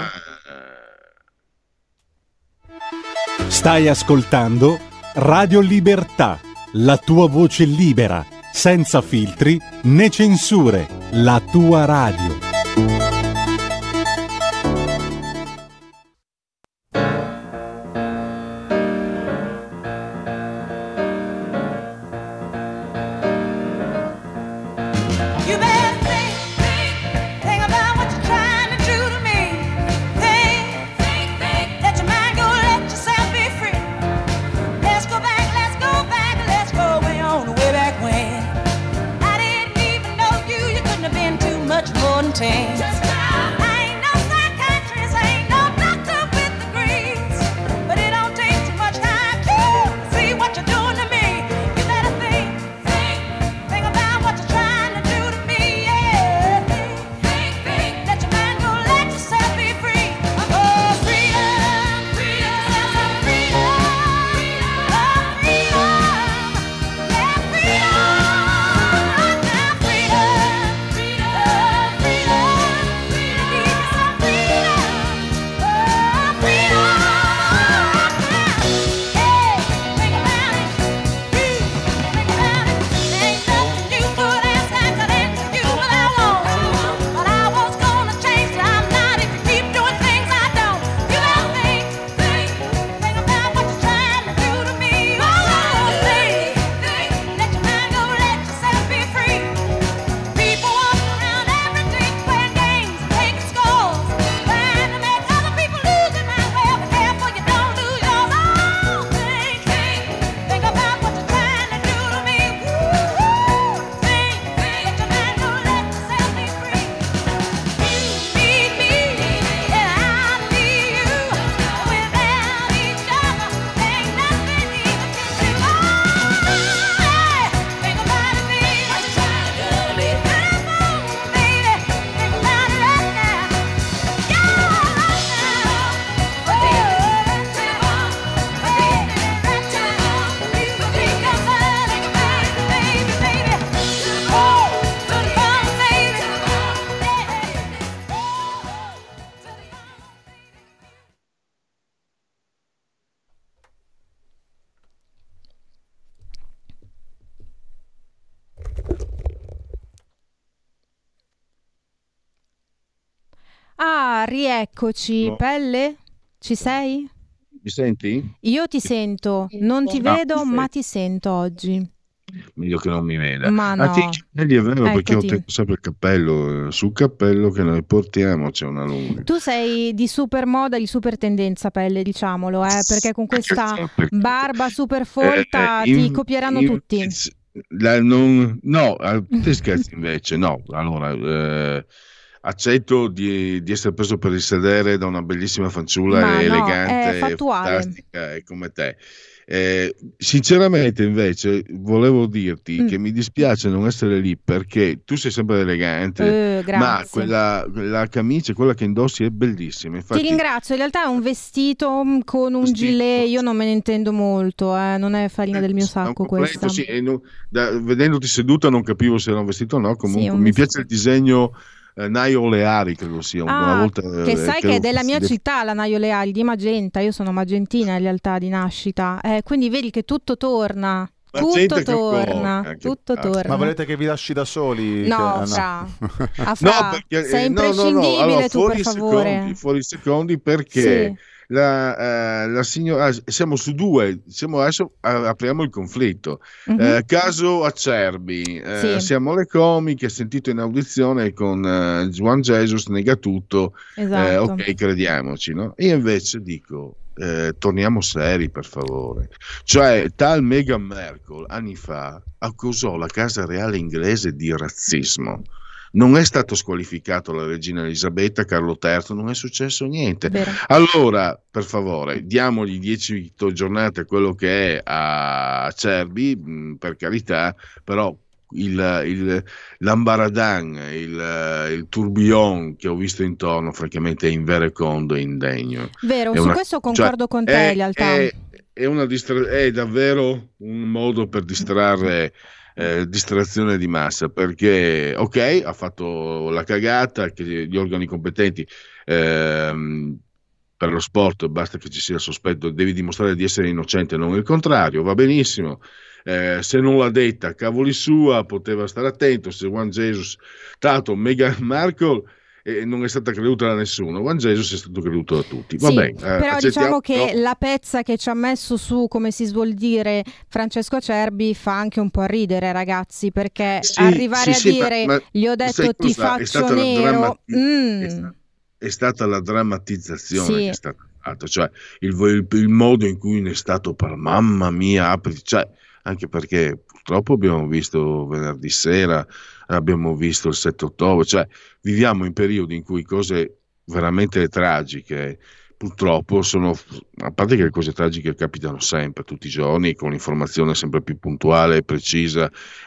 Stai ascoltando Radio Libertà, la tua voce libera, senza filtri né censure, la tua radio. You better think, think, think about what you're trying to do to me. Think, think, think, let your mind go, let yourself be free. Let's go back, let's go back, let's go way on, way back when. I didn't even know you, you couldn't have been too much more than ten. Allora, rieccoci. No. Pelle, ci sei? Mi senti? Io ti sento, non ti Ah, vedo, perfetto. ma ti sento oggi. Meglio che non mi veda. Ma Ah, no. ti capelli è vero, perché io Eccoti. tengo sempre il cappello. eh, Sul cappello che noi portiamo c'è una lunga. Tu sei di super moda, di super tendenza, Pelle, diciamolo, eh, perché con questa Perché- barba super folta Eh, ti in- copieranno in- tutti. la- non- no, a te scherzi invece, no. Allora, eh, accetto di, di essere preso per il sedere da una bellissima fanciulla Ma no, elegante, è fattuale. fantastica e come te. Eh, sinceramente, invece, volevo dirti Mm. che mi dispiace non essere lì perché tu sei sempre elegante, Eh, ma grazie. quella, la camicia, quella che indossi, è bellissima. Infatti, Ti ringrazio, in realtà è un vestito mm, con un Vestito. gilet, io non me ne intendo molto, eh, non è farina del mio È un sacco completo, questa. sì, e non- da- vedendoti seduta non capivo se era un vestito o no. Comunque un mi vestito. piace il disegno eh, Naio Oleari, credo sia. Una Ah, volta, che eh, sai credo che è della mia fosse- città la Naio Leali di Magenta, io sono magentina in realtà di nascita, eh, quindi vedi che tutto torna, Magenta tutto che torna, porca, che tutto cazzo. torna. Ma volete che vi lasci da soli? No, Che- Fra, a No, Fra, perché, sei eh, no, no, no, imprescindibile allora, tu fuori per i favore. secondi, fuori i secondi perché Sì. la, eh, la signora, ah, siamo su due, siamo adesso eh, apriamo il conflitto. Mhm. Eh, caso Acerbi, eh, Sì. siamo le comiche, sentito in audizione con eh, Juan Jesus, nega tutto, eh, Esatto. ok, crediamoci, no? Io invece dico, eh, torniamo seri per favore. Cioè, tal Meghan Markle anni fa accusò la casa reale inglese di razzismo. Non è stato squalificato la regina Elisabetta, Carlo terzo, non è successo niente. Vero. Allora, per favore, diamogli dieci giornate a quello che è a Cerbi, mh, per carità, però il, il, l'ambaradan, il, il tourbillon che ho visto intorno, francamente, è inverecondo e indegno. Vero, È su una- questo cioè, concordo con te è, in realtà. È, è una distra- è davvero un modo per distrarre, eh, distrazione di massa, perché ok, ha fatto la cagata che gli organi competenti ehm, per lo sport basta che ci sia il sospetto, devi dimostrare di essere innocente, non il contrario, va benissimo. Eh, se non l'ha detta, cavoli sua, poteva stare attento. Se Juan Jesus, tanto Meghan Markle eh, non è stata creduta da nessuno, Juan Jesus è stato creduto da tutti. Va Sì, bene, eh, però accettiamo- diciamo che no. la pezza che ci ha messo su, come si suol dire, Francesco Acerbi fa anche un po' ridere, ragazzi, perché Sì, arrivare sì, a sì, ma- dire ma gli ho sai detto ti cosa? È faccio stata la nero, drammati- mm, è sta- è stata la drammatizzazione Sì. che è stata fatta, cioè il, il- il modo in cui ne è stato par- mamma mia, apri- cioè, anche perché purtroppo abbiamo visto venerdì sera, abbiamo visto il sette ottobre, cioè viviamo in periodi in cui cose veramente tragiche purtroppo sono, a parte che le cose tragiche capitano sempre, tutti i giorni, con l'informazione sempre più puntuale, precisa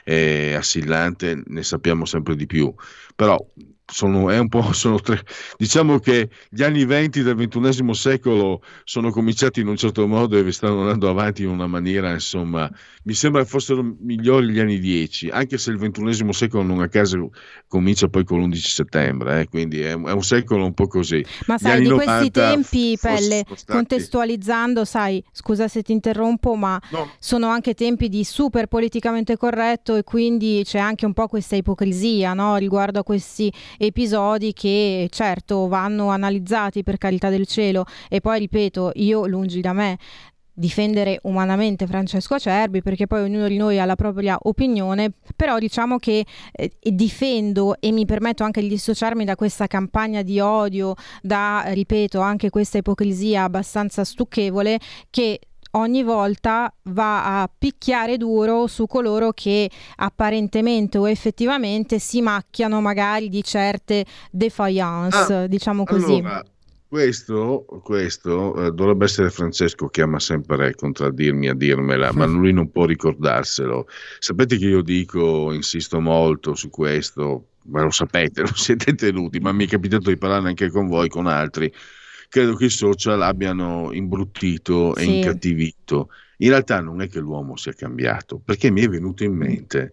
e assillante, ne sappiamo sempre di più, però sono, è un po', sono tre, diciamo che gli anni venti del ventunesimo secolo sono cominciati in un certo modo e stanno andando avanti in una maniera, insomma, mi sembra fossero migliori gli anni dieci, anche se il ventunesimo secolo non a caso comincia poi con l'undici settembre, eh, quindi è, è un secolo un po' così. ma Gli sai, anni di questi novanta tempi, forse Pelle, sono stati- contestualizzando, sai, scusa se ti interrompo, ma No, sono anche tempi di super politicamente corretto e quindi c'è anche un po' questa ipocrisia, no, riguardo a questi episodi che certo vanno analizzati, per carità del cielo, e poi ripeto, io lungi da me difendere umanamente Francesco Acerbi, perché poi ognuno di noi ha la propria opinione, però diciamo che eh, difendo e mi permetto anche di dissociarmi da questa campagna di odio, da, ripeto, anche questa ipocrisia abbastanza stucchevole che ogni volta va a picchiare duro su coloro che apparentemente o effettivamente si macchiano magari di certe defiance, Ah, diciamo così. allora, questo, questo eh, dovrebbe essere Francesco che ama sempre contraddirmi a dirmela, ma lui non può ricordarselo. Sapete che io dico, insisto molto su questo, ma lo sapete, lo siete tenuti, ma mi è capitato di parlare anche con voi, con altri. Credo che i social abbiano imbruttito e Sì. incattivito. In realtà non è che l'uomo sia cambiato, perché mi è venuto in mente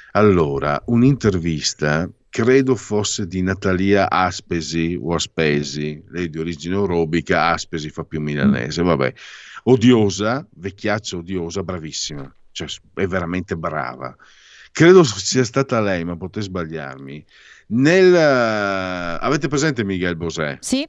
allora un'intervista, credo fosse di Natalia Aspesi o Aspesi, lei di origine orobica, Aspesi fa più milanese, vabbè, odiosa, vecchiaccia odiosa, bravissima, cioè è veramente brava. Credo sia stata lei, ma potrei sbagliarmi, Nel, uh, avete presente Miguel Bosé? Sì,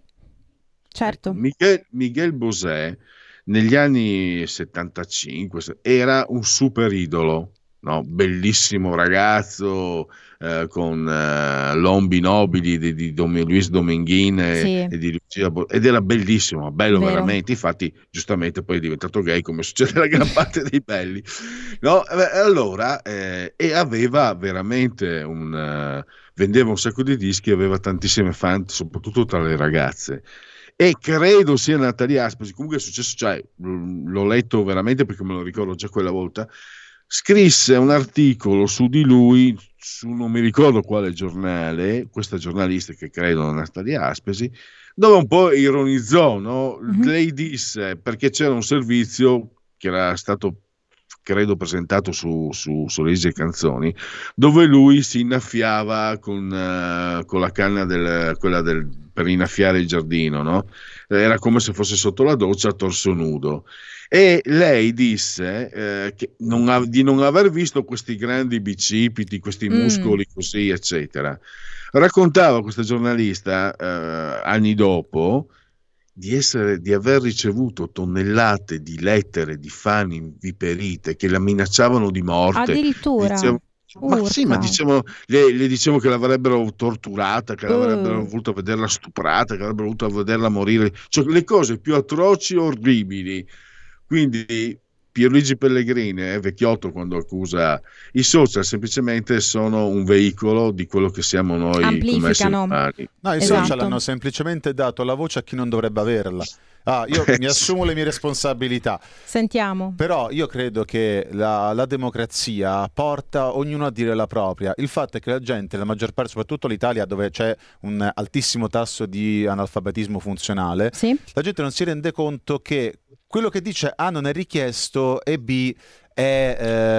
certo. Miguel, Miguel Bosé negli anni settantacinque era un super idolo, no? Bellissimo ragazzo, eh, con eh, l'ombi nobili di, di Dom- Luis Dominguin e, Sì. e di Lucia Bo- ed era bellissimo, bello Vero. veramente. Infatti, giustamente poi è diventato gay, come succede alla gran parte dei belli, no? Eh, allora, eh, e aveva veramente un eh, vendeva un sacco di dischi, aveva tantissime fan, soprattutto tra le ragazze. E credo sia Natalia Aspesi, comunque è successo, cioè, l- l'ho letto veramente perché me lo ricordo già quella volta, scrisse un articolo su di lui, su non mi ricordo quale giornale, questa giornalista che credo Natalia Aspesi, dove un po' ironizzò, no? Mhm. Lei disse, perché c'era un servizio che era stato, credo, presentato su, su, su Risi Canzoni, dove lui si innaffiava con, eh, con la canna del, quella del, per innaffiare il giardino, no? Era come se fosse sotto la doccia a torso nudo. E lei disse eh, che non ha- di non aver visto questi grandi bicipiti, questi Mm. muscoli così, eccetera. Raccontava questa giornalista eh, anni dopo di essere, di aver ricevuto tonnellate di lettere di fan inviperite che la minacciavano di morte. Addirittura. Dicevo- ma sì, ma Urca. dicevano, le, le dicevano che l'avrebbero torturata, che avrebbero Uh. voluto vederla stuprata, che avrebbero voluto vederla morire, cioè le cose più atroci e orribili. Quindi Pierluigi Pellegrini è vecchiotto quando accusa i social, semplicemente sono un veicolo di quello che siamo noi come esseri Amplificano. umani. No, i Esatto. social hanno semplicemente dato la voce a chi non dovrebbe averla. Ah, io mi assumo le mie responsabilità, Sentiamo. però io credo che la, la democrazia porta ognuno a dire la propria. Il fatto è che la gente, la maggior parte, soprattutto l'Italia dove c'è un altissimo tasso di analfabetismo funzionale, Sì. la gente non si rende conto che quello che dice A non è richiesto e B è,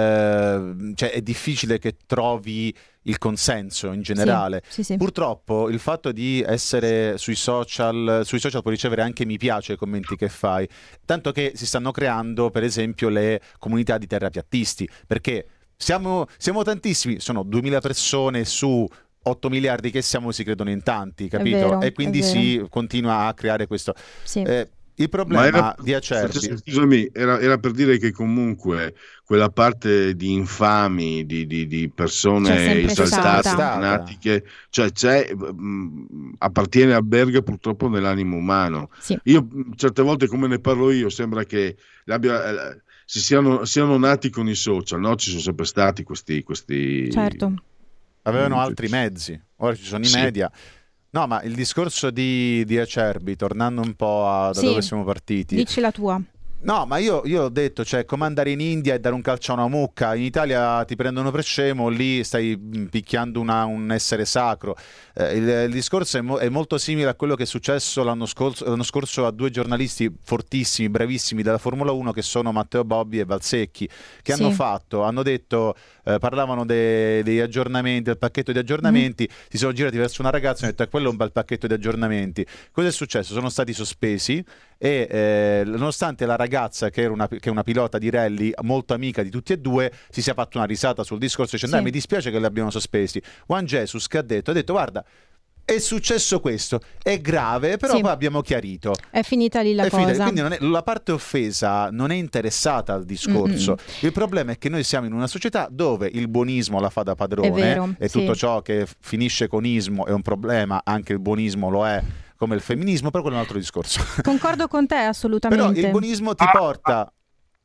eh, cioè è difficile che trovi il consenso in generale. Sì, sì, sì. Purtroppo il fatto di essere sui social, sui social puoi ricevere anche mi piace ai commenti che fai, tanto che si stanno creando per esempio le comunità di terrapiattisti, perché siamo, siamo tantissimi, sono duemila persone su otto miliardi che siamo, si credono in tanti, capito? vero, e quindi è vero. si continua a creare questo. Sì. Eh, il Ma problema era, di Acerbi, scusami, era, era per dire che comunque quella parte di infami, di, di, di C'è persone sempre esaltate, stata. fanatiche, cioè c'è, mh, appartiene, alberga purtroppo nell'animo umano. Sì. Io mh, certe volte, come ne parlo io, sembra che l'abbia, eh, si siano, siano nati con i social, no? Ci sono sempre stati questi... questi... Certo. avevano Mm, altri mezzi, ora ci sono i Sì. media. No, ma il discorso di, di Acerbi, tornando un po' a da Sì. dove siamo partiti. Dici la tua. No, ma io, io ho detto, cioè, come andare in India e dare un calcio a una mucca. In Italia ti prendono per scemo, lì stai mm, picchiando una- un essere sacro. Eh, il, il discorso è, mo- è molto simile a quello che è successo l'anno scorso, l'anno scorso a due giornalisti fortissimi, bravissimi della Formula uno, che sono Matteo Bobbi e Valsecchi, che Sì. hanno fatto, hanno detto, eh, parlavano de- degli aggiornamenti, del pacchetto di aggiornamenti, si sono girati verso una ragazza e hanno detto, quello è un bel pacchetto di aggiornamenti. Cosa è successo? Sono stati sospesi e eh, nonostante la ragazza che, era una, che è una pilota di rally molto amica di tutti e due si sia fatto una risata sul discorso dicendo Sì. "Dai, mi dispiace che li abbiano sospesi". Juan Jesus che ha detto, ha detto guarda, è successo questo, è grave, però Sì. poi abbiamo chiarito. È finita lì la È finita. cosa. Quindi non è- la parte offesa non è interessata al discorso. Il problema è che noi siamo in una società dove il buonismo la fa da padrone È vero, e sì. tutto ciò che finisce con ismo è un problema, anche il buonismo lo è come il femminismo, però quello è un altro discorso. Concordo con te Però assolutamente. il buonismo ti Ah, porta...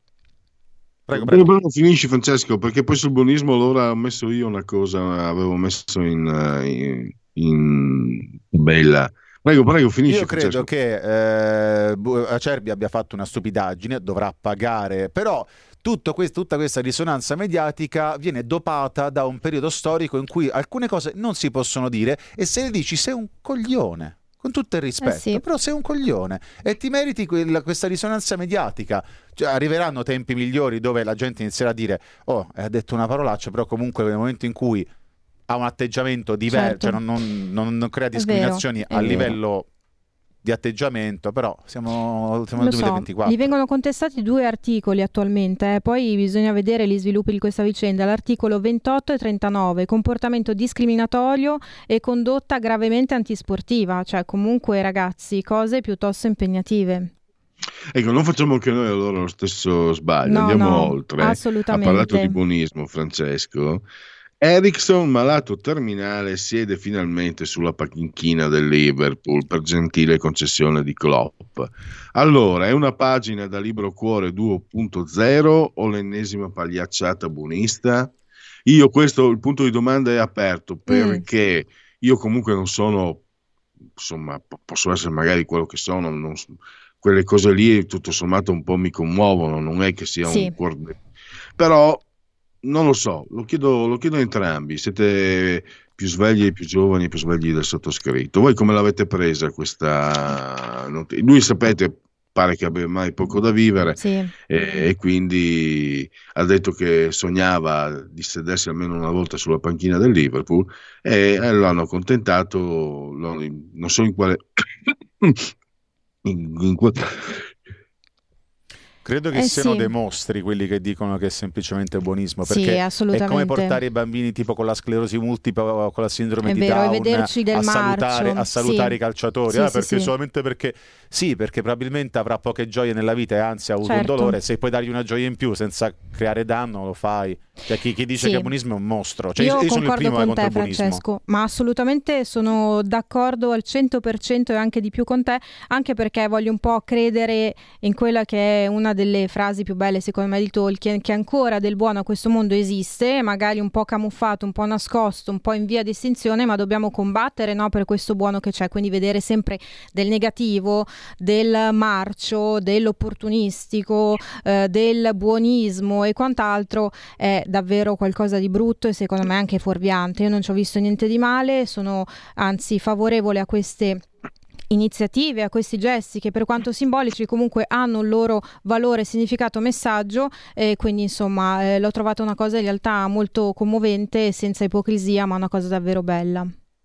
Prego, Prego, prego. prego, finisci Francesco, perché poi sul buonismo allora ho messo io una cosa, avevo messo in, eh, in, in bella. Prego, prego, finisci Io credo Francesco. che eh, Bu- Acerbi abbia fatto una stupidaggine, dovrà pagare, però tutto questo, tutta questa risonanza mediatica viene dopata da un periodo storico in cui alcune cose non si possono dire e se le dici sei un coglione. Con tutto il rispetto, Eh sì. però sei un coglione e ti meriti quella- questa risonanza mediatica. Cioè, arriveranno tempi migliori dove la gente inizierà a dire oh, ha detto una parolaccia, però comunque nel momento in cui ha un atteggiamento diverso, Certo. cioè non, non- non- non crea È vero, discriminazioni è a vero. livello di atteggiamento, però siamo, siamo nel Lo so, duemilaventiquattro. gli vengono contestati due articoli attualmente, eh, poi bisogna vedere gli sviluppi di questa vicenda. L'articolo ventotto e trentanove, comportamento discriminatorio e condotta gravemente antisportiva, cioè comunque ragazzi, cose piuttosto impegnative. Ecco, non facciamo anche noi allora lo stesso sbaglio, No, andiamo no, oltre. Ha assolutamente. parlato di buonismo, Francesco. Eriksson, malato terminale, siede finalmente sulla panchina del Liverpool per gentile concessione di Klopp. Allora, è una pagina da Libro Cuore due punto zero o l'ennesima pagliacciata buonista? Io questo, il punto di domanda è aperto, perché mm. io comunque non sono, insomma, posso essere magari quello che sono, non, quelle cose lì tutto sommato un po' mi commuovono, non è che sia sì. un cuore, però non lo so, lo chiedo, lo chiedo a entrambi, siete più svegli, più giovani, più svegli del sottoscritto, voi come l'avete presa questa notizia? Lui, sapete, pare che abbia mai poco da vivere, sì. e, e quindi ha detto che sognava di sedersi almeno una volta sulla panchina del Liverpool e, e lo hanno accontentato, lo, non so in quale In, in que... Credo che eh siano sì. dei mostri quelli che dicono che è semplicemente buonismo, perché sì, è come portare i bambini tipo con la sclerosi multipla o con la sindrome è di vero, Down vederci del a salutare, marcio. a salutare sì. i calciatori, sì, eh, sì, perché sì. solamente perché sì, perché probabilmente avrà poche gioie nella vita e anzi ha avuto certo. un dolore, se puoi dargli una gioia in più senza creare danno lo fai. Cioè chi, chi dice sì. che il buonismo è un mostro, cioè, io, io sono il concordo primo con te buonismo. Francesco, ma assolutamente sono d'accordo al cento per cento e anche di più con te, anche perché voglio un po' credere in quella che è una delle frasi più belle secondo me di Tolkien, che ancora del buono a questo mondo esiste, magari un po' camuffato, un po' nascosto, un po' in via di estinzione, ma dobbiamo combattere, no, per questo buono che c'è, quindi vedere sempre del negativo, del marcio, dell'opportunistico, eh, del buonismo e quant'altro è davvero qualcosa di brutto e secondo me anche fuorviante. Io non ci ho visto niente di male, sono anzi favorevole a queste iniziative, a questi gesti che per quanto simbolici comunque hanno un loro valore, significato, messaggio, e quindi insomma eh, l'ho trovata una cosa in realtà molto commovente, senza ipocrisia, ma una cosa davvero bella.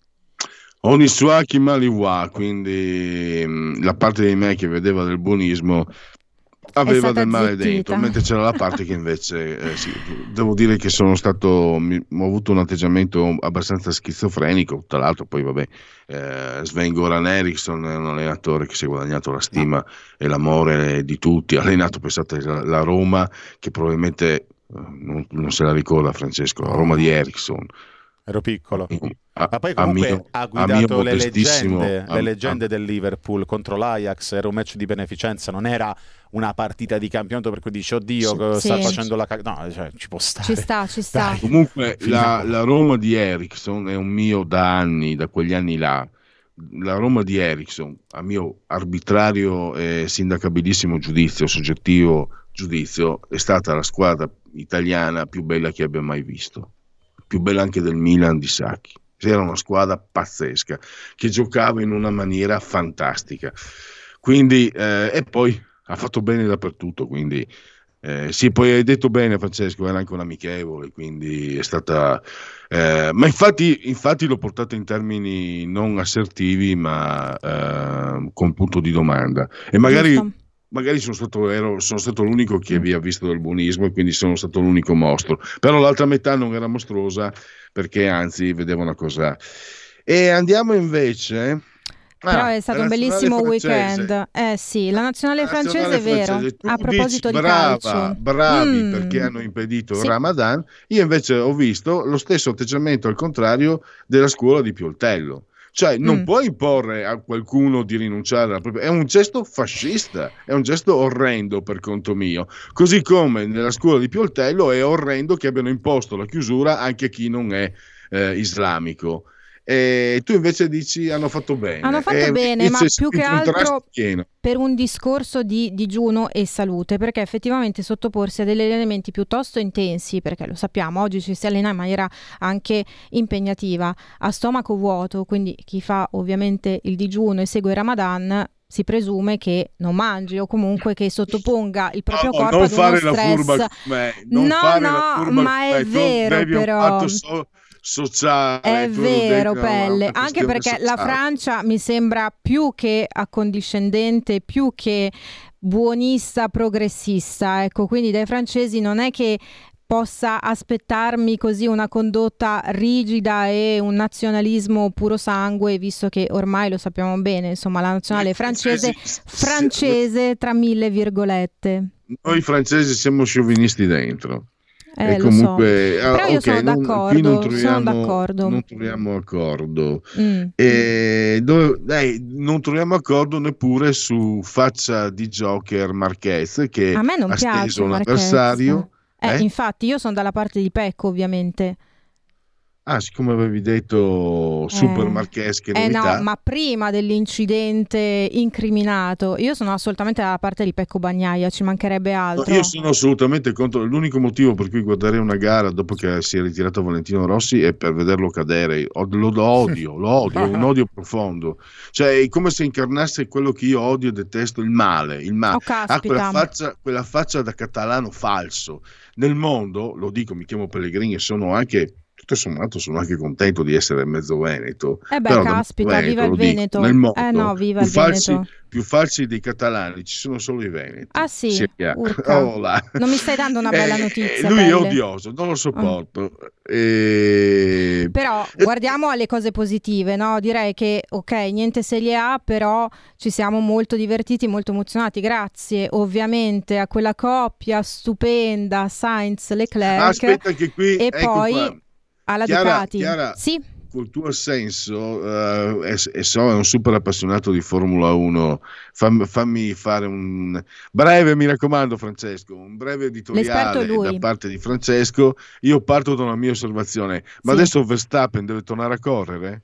Oniswaki Maliwa, quindi mh, la parte di me che vedeva del buonismo aveva del male zittita. dentro, mentre c'era la parte che invece eh, sì, devo dire che sono stato mi, ho avuto un atteggiamento abbastanza schizofrenico. Tra l'altro poi vabbè, eh, Sven-Goran Eriksson è un allenatore che si è guadagnato la stima no. e l'amore di tutti, ha allenato, pensate, la, la Roma, che probabilmente eh, non, non se la ricorda Francesco, la Roma di Eriksson. Ero piccolo. A, ma poi comunque mio, ha guidato le modestissimo, leggende, a, le leggende a, del Liverpool contro l'Ajax. Era un match di beneficenza, non era una partita di campionato per cui dici oddio sì, sta sì. facendo la cag- no, cioè, ci può stare, ci sta, ci sta. Dai. Comunque la, la Roma di Eriksson è un mio da anni, da quegli anni là, la Roma di Eriksson, a mio arbitrario e sindacabilissimo giudizio, soggettivo giudizio, è stata la squadra italiana più bella che abbia mai visto, più bella anche del Milan di Sacchi. Era una squadra pazzesca che giocava in una maniera fantastica, quindi eh, e poi ha fatto bene dappertutto, quindi eh, sì, poi hai detto bene Francesco, era anche un amichevole, quindi è stata eh, ma infatti, infatti l'ho portata in termini non assertivi ma eh, con punto di domanda, e magari Giusto. magari sono stato, ero, sono stato l'unico che vi ha visto del buonismo e quindi sono stato l'unico mostro, però l'altra metà non era mostruosa perché anzi vedeva una cosa. E andiamo invece però ah, è stato un bellissimo francese. weekend, eh sì, la nazionale, la francese, nazionale è francese. vero, a proposito dici, di brava, calcio bravi mm. perché hanno impedito sì. il Ramadan. Io invece ho visto lo stesso atteggiamento al contrario della scuola di Pioltello. Cioè non mm. puoi imporre a qualcuno di rinunciare alla propria... È un gesto fascista, è un gesto orrendo per conto mio. Così come nella scuola di Pioltello è orrendo che abbiano imposto la chiusura anche a chi non è eh, islamico. E tu invece dici hanno fatto bene. Hanno fatto e bene, ma più che altro pieno. per un discorso di digiuno e salute, perché effettivamente sottoporsi a degli allenamenti piuttosto intensi, perché lo sappiamo, oggi ci si allena in maniera anche impegnativa, a stomaco vuoto, quindi chi fa ovviamente il digiuno e segue il Ramadan si presume che non mangi o comunque che sottoponga il proprio no, corpo non ad uno fare stress. la furba con me, non no, fare no, la furba ma è con me. vero, devi però. Un fatto so- sociale. È tutto vero, dentro, Pelle, una anche questione perché la sociale. Francia mi sembra più che accondiscendente, più che buonista, progressista, ecco, quindi dai francesi non è che possa aspettarmi così una condotta rigida e un nazionalismo puro sangue, visto che ormai lo sappiamo bene, insomma, la nazionale Noi francese, francesi- francese tra mille virgolette. Noi francesi siamo sciovinisti dentro. Eh, E lo so. comunque, ah, Però io ok, sono non- d'accordo, qui non sono troviamo, d'accordo. non troviamo accordo. Mm. E dove- dai, non troviamo accordo neppure su faccia di Joker Marquez, che A me non ha piace steso Marquez. l'avversario. Eh, Eh? infatti io sono dalla parte di Pecco, ovviamente. Ah, siccome avevi detto Super Eh, Marquez, che Eh novità. no, ma prima dell'incidente incriminato, io sono assolutamente dalla parte di Pecco Bagnaia, ci mancherebbe No, altro. io sono assolutamente contro. L'unico motivo per cui guarderei una gara dopo che si è ritirato Valentino Rossi è per vederlo cadere. O- Lo, lo odio, lo odio, un odio profondo. Cioè, è come se incarnasse quello che io odio e detesto, il male. Il male. Oh, Ha quella caspita. faccia, quella faccia da catalano falso. Nel mondo, lo dico, mi chiamo Pellegrini e sono anche, tutto sommato, sono anche contento di essere mezzo veneto. Eh beh, Però da caspita, Veneto, viva il lo dico, Veneto. nel mondo, Eh no, viva più il falsi, Veneto. più falsi dei catalani ci sono solo i veneti. Ah sì, Sia chiaro. urca. Oh, là. Non mi stai dando una bella Eh, notizia, lui è Pelle. odioso, non lo sopporto. E- Però e- guardiamo alle cose positive, no? Direi che ok, niente Serie A, però ci siamo molto divertiti, molto emozionati, grazie ovviamente a quella coppia stupenda Sainz-Leclerc Ah, aspetta che qui, e ecco poi qua. alla Chiara, Ducati. Chiara, Sì, col tuo assenso, eh, e, e so, è un super appassionato di Formula uno. Fam- fammi fare un breve, mi raccomando, Francesco, un breve l'esperto è editoriale lui. da parte di Francesco. Io parto da una mia osservazione, ma Sì. adesso Verstappen deve tornare a correre?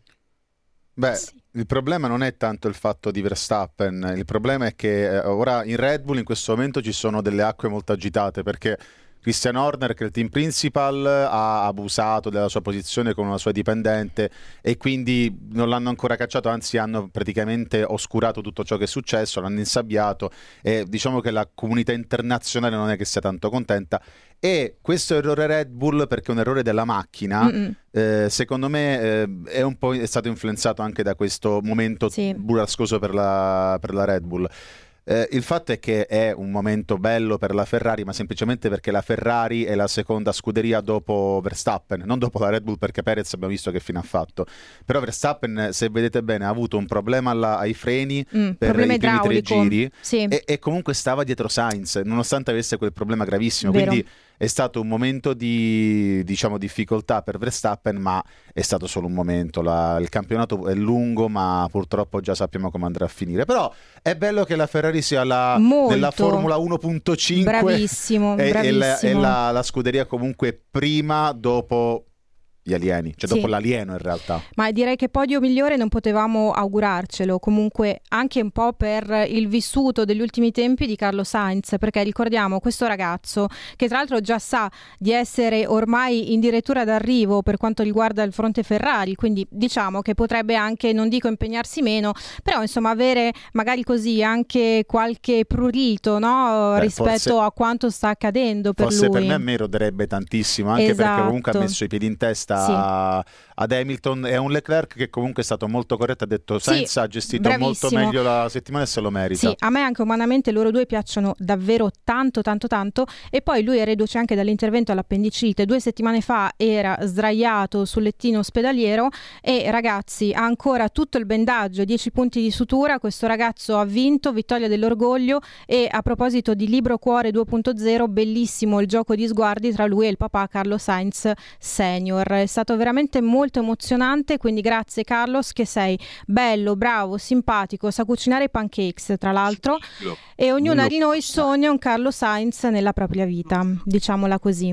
Beh, Sì. il problema non è tanto il fatto di Verstappen, il problema è che eh, ora in Red Bull in questo momento ci sono delle acque molto agitate perché Christian Horner, che è il team principal, ha abusato della sua posizione con una sua dipendente e quindi non l'hanno ancora cacciato, anzi hanno praticamente oscurato tutto ciò che è successo, l'hanno insabbiato e diciamo che la comunità internazionale non è che sia tanto contenta. E questo errore Red Bull, perché è un errore della macchina, Mm-mm. eh, secondo me eh, è un po' è stato influenzato anche da questo momento Sì. burrascoso per la, per la Red Bull. Eh, il fatto è che è un momento bello per la Ferrari, ma semplicemente perché la Ferrari è la seconda scuderia dopo Verstappen, non dopo la Red Bull, perché Perez abbiamo visto che fine ha fatto. Però Verstappen, se vedete bene, ha avuto un problema alla- ai freni Mm, per problema i primi tre idraulico. giri Sì, e, e comunque stava dietro Sainz, nonostante avesse quel problema gravissimo. Vero. Quindi è stato un momento di, diciamo, difficoltà per Verstappen, ma è stato solo un momento. La- il campionato è lungo, ma purtroppo già sappiamo come andrà a finire. Però è bello che la Ferrari sia la, Molto. nella Formula uno punto cinque bravissimo, e, e la, bravissimo. e la- la scuderia comunque prima dopo gli alieni, cioè Sì. dopo l'alieno in realtà. Ma direi che podio migliore non potevamo augurarcelo, comunque anche un po' per il vissuto degli ultimi tempi di Carlo Sainz, perché ricordiamo questo ragazzo che tra l'altro già sa di essere ormai in dirittura d'arrivo per quanto riguarda il fronte Ferrari, quindi diciamo che potrebbe anche, non dico impegnarsi meno, però insomma avere magari così anche qualche prurito, no? Beh, rispetto forse- a quanto sta accadendo per Forse lui. per me a me roderebbe tantissimo, anche perché comunque ha Esatto. messo i piedi in testa Sì. a- ad Hamilton. È un Leclerc che comunque è stato molto corretto, ha detto Sì, Sainz ha gestito molto bravissimo. meglio la settimana e se lo merita. Sì, a me anche umanamente loro due piacciono davvero tanto tanto tanto e poi lui è reduce anche dall'intervento all'appendicite. Due settimane fa era sdraiato sul lettino ospedaliero e ragazzi ha ancora tutto il bendaggio, dieci punti di sutura. Questo ragazzo ha vinto, vittoria dell'orgoglio. E a proposito di Libro Cuore due punto zero, bellissimo il gioco di sguardi tra lui e il papà Carlo Sainz Senior. È stato veramente molto emozionante, quindi grazie Carlos, che sei bello, bravo, simpatico, sa cucinare i pancakes tra l'altro e ognuna di noi sogna un Carlo Sainz nella propria vita, diciamola così.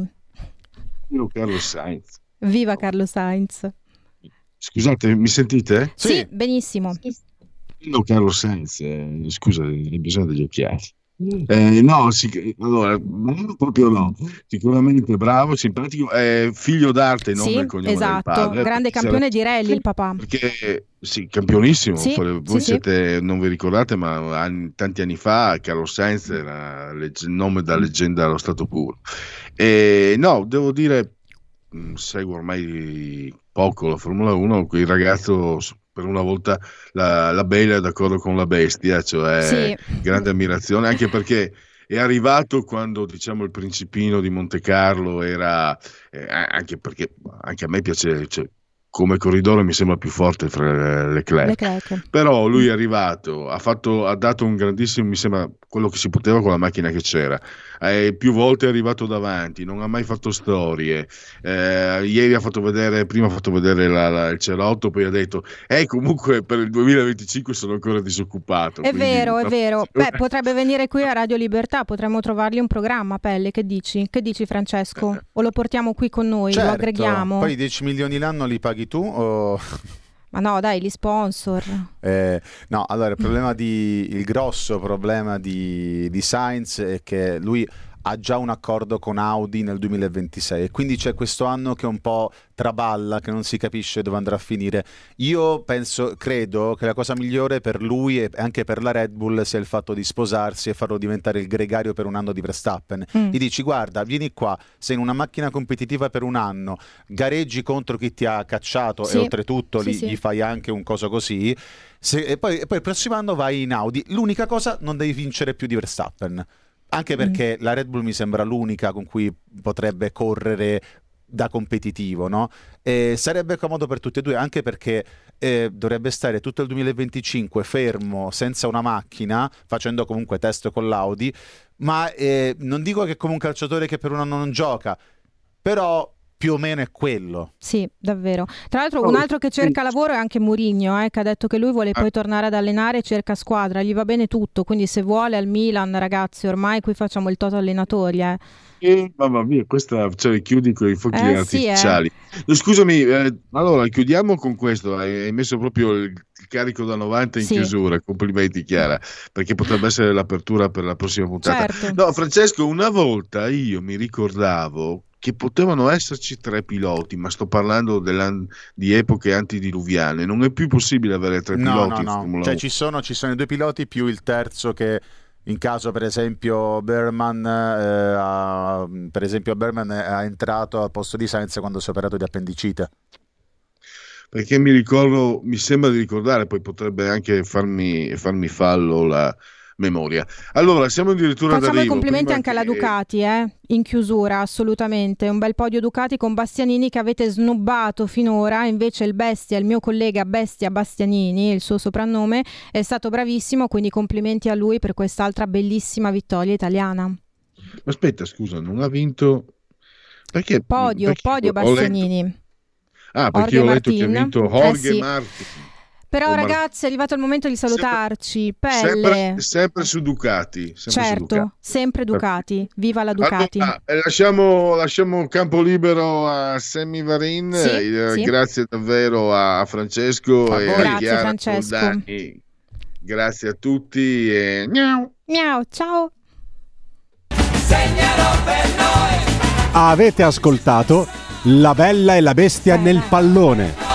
Io Carlo Sainz. Viva Carlo Sainz. Scusate, mi sentite? Sì, Sì. benissimo. Io Carlo Sainz, eh, scusa, hai bisogno degli occhiali. Eh, no, sì, allora, bravo proprio no, sicuramente bravo, simpatico, è figlio d'arte, non Sì, del cognome del esatto, padre. grande perché campione sarà- di rally il papà. Perché sì, campionissimo. Sì, Voi sì, sì. siete, non vi ricordate, ma anni- tanti anni fa Carlo Sainz era legge- nome da leggenda allo stato puro. E no, devo dire, mh, seguo ormai poco la Formula uno, il ragazzo per una volta la, la bella è d'accordo con la bestia, cioè Sì. grande ammirazione, anche perché è arrivato quando, diciamo, il Principino di Monte Carlo era, eh, anche perché anche a me piace, cioè, come corridore mi sembra più forte fra Leclerc. Leclerc. Però lui è arrivato, ha, fatto, ha dato un grandissimo, mi sembra, quello che si poteva con la macchina che c'era. Eh, più volte è arrivato davanti, non ha mai fatto storie. Eh, ieri ha fatto vedere, prima ha fatto vedere la, la, il cerotto, poi ha detto, eh comunque per il duemilaventicinque sono ancora disoccupato. È quindi- vero, è vero. Beh, potrebbe venire qui a Radio Libertà, potremmo trovargli un programma, Pelle, che dici? Che dici, Francesco? O lo portiamo qui con noi, Certo, lo aggreghiamo? poi i dieci milioni l'anno li paghi tu o... Ma no, dai, gli sponsor. Eh, no, allora il problema di il grosso problema di, di Sainz è che lui ha già un accordo con Audi nel duemilaventisei e quindi c'è questo anno che un po' traballa, che non si capisce dove andrà a finire. Io penso, credo che la cosa migliore per lui e anche per la Red Bull sia il fatto di sposarsi e farlo diventare il gregario per un anno di Verstappen. Mm. Gli dici, guarda, vieni qua, sei in una macchina competitiva per un anno, gareggi contro chi ti ha cacciato Sì. e oltretutto Sì, gli, sì. gli fai anche un coso così. Se- e, poi, e poi il prossimo anno vai in Audi. L'unica cosa, non devi vincere più di Verstappen. Anche perché la Red Bull mi sembra l'unica con cui potrebbe correre da competitivo, no? E sarebbe comodo per tutti e due, anche perché eh, dovrebbe stare tutto il duemilaventicinque fermo, senza una macchina, facendo comunque test con l'Audi, ma eh, non dico che comunque un calciatore che per un anno non gioca, però più o meno è quello. Sì, davvero. Tra l'altro Oh, un altro che cerca sì. lavoro è anche Mourinho, eh, che ha detto che lui vuole Ah. poi tornare ad allenare e cerca squadra, gli va bene tutto, quindi se vuole al Milan, ragazzi, ormai qui facciamo il toto allenatori, eh. Eh, mamma mia, questa cioè, chiudi con i fuochi Eh, sì, artificiali. No, scusami, eh, allora chiudiamo con questo. Hai, hai messo proprio il, il carico da novanta in Sì. chiusura. Complimenti, Chiara, perché potrebbe essere l'apertura per la prossima puntata. Certo. No, Francesco, una volta io mi ricordavo che potevano esserci tre piloti, ma sto parlando dell'an- di epoche antidiluviane. Non è più possibile avere tre No, piloti no, in no. Formula Cioè uno. ci sono, ci sono i due piloti più il terzo che in caso per esempio Berman eh, ha, per esempio Berman è entrato al posto di Sainz quando si è operato di appendicite. Perché mi ricordo, mi sembra di ricordare, poi potrebbe anche farmi, farmi fallo la memoria. Allora, siamo addirittura Facciamo i d'arrivo. complimenti prima anche alla che- Ducati, eh? In chiusura, assolutamente. Un bel podio Ducati con Bastianini che avete snobbato finora, invece il Bestia, il mio collega Bestia Bastianini, il suo soprannome, è stato bravissimo, quindi complimenti a lui per quest'altra bellissima vittoria italiana. Aspetta, scusa, non ha vinto... Perché? Podio, perché podio ho letto- Bastianini. Ah, perché Jorge ho letto che ha Martin. vinto Eh, Jorge sì. Martin. Però Oh, Mar- ragazzi, è arrivato il momento di salutarci. Sempre, Pelle. sempre su Ducati. Sempre su Certo, Ducati. sempre Ducati. Viva la Ducati. Allora, eh, lasciamo, lasciamo campo libero a Sammy Varin. Sì, Eh, sì. Grazie davvero a Francesco A e voi. a Grazie, Chiara Francesco. Soldani. Grazie a tutti e miau. Miau, ciao. Avete ascoltato La Bella e la Bestia nel pallone.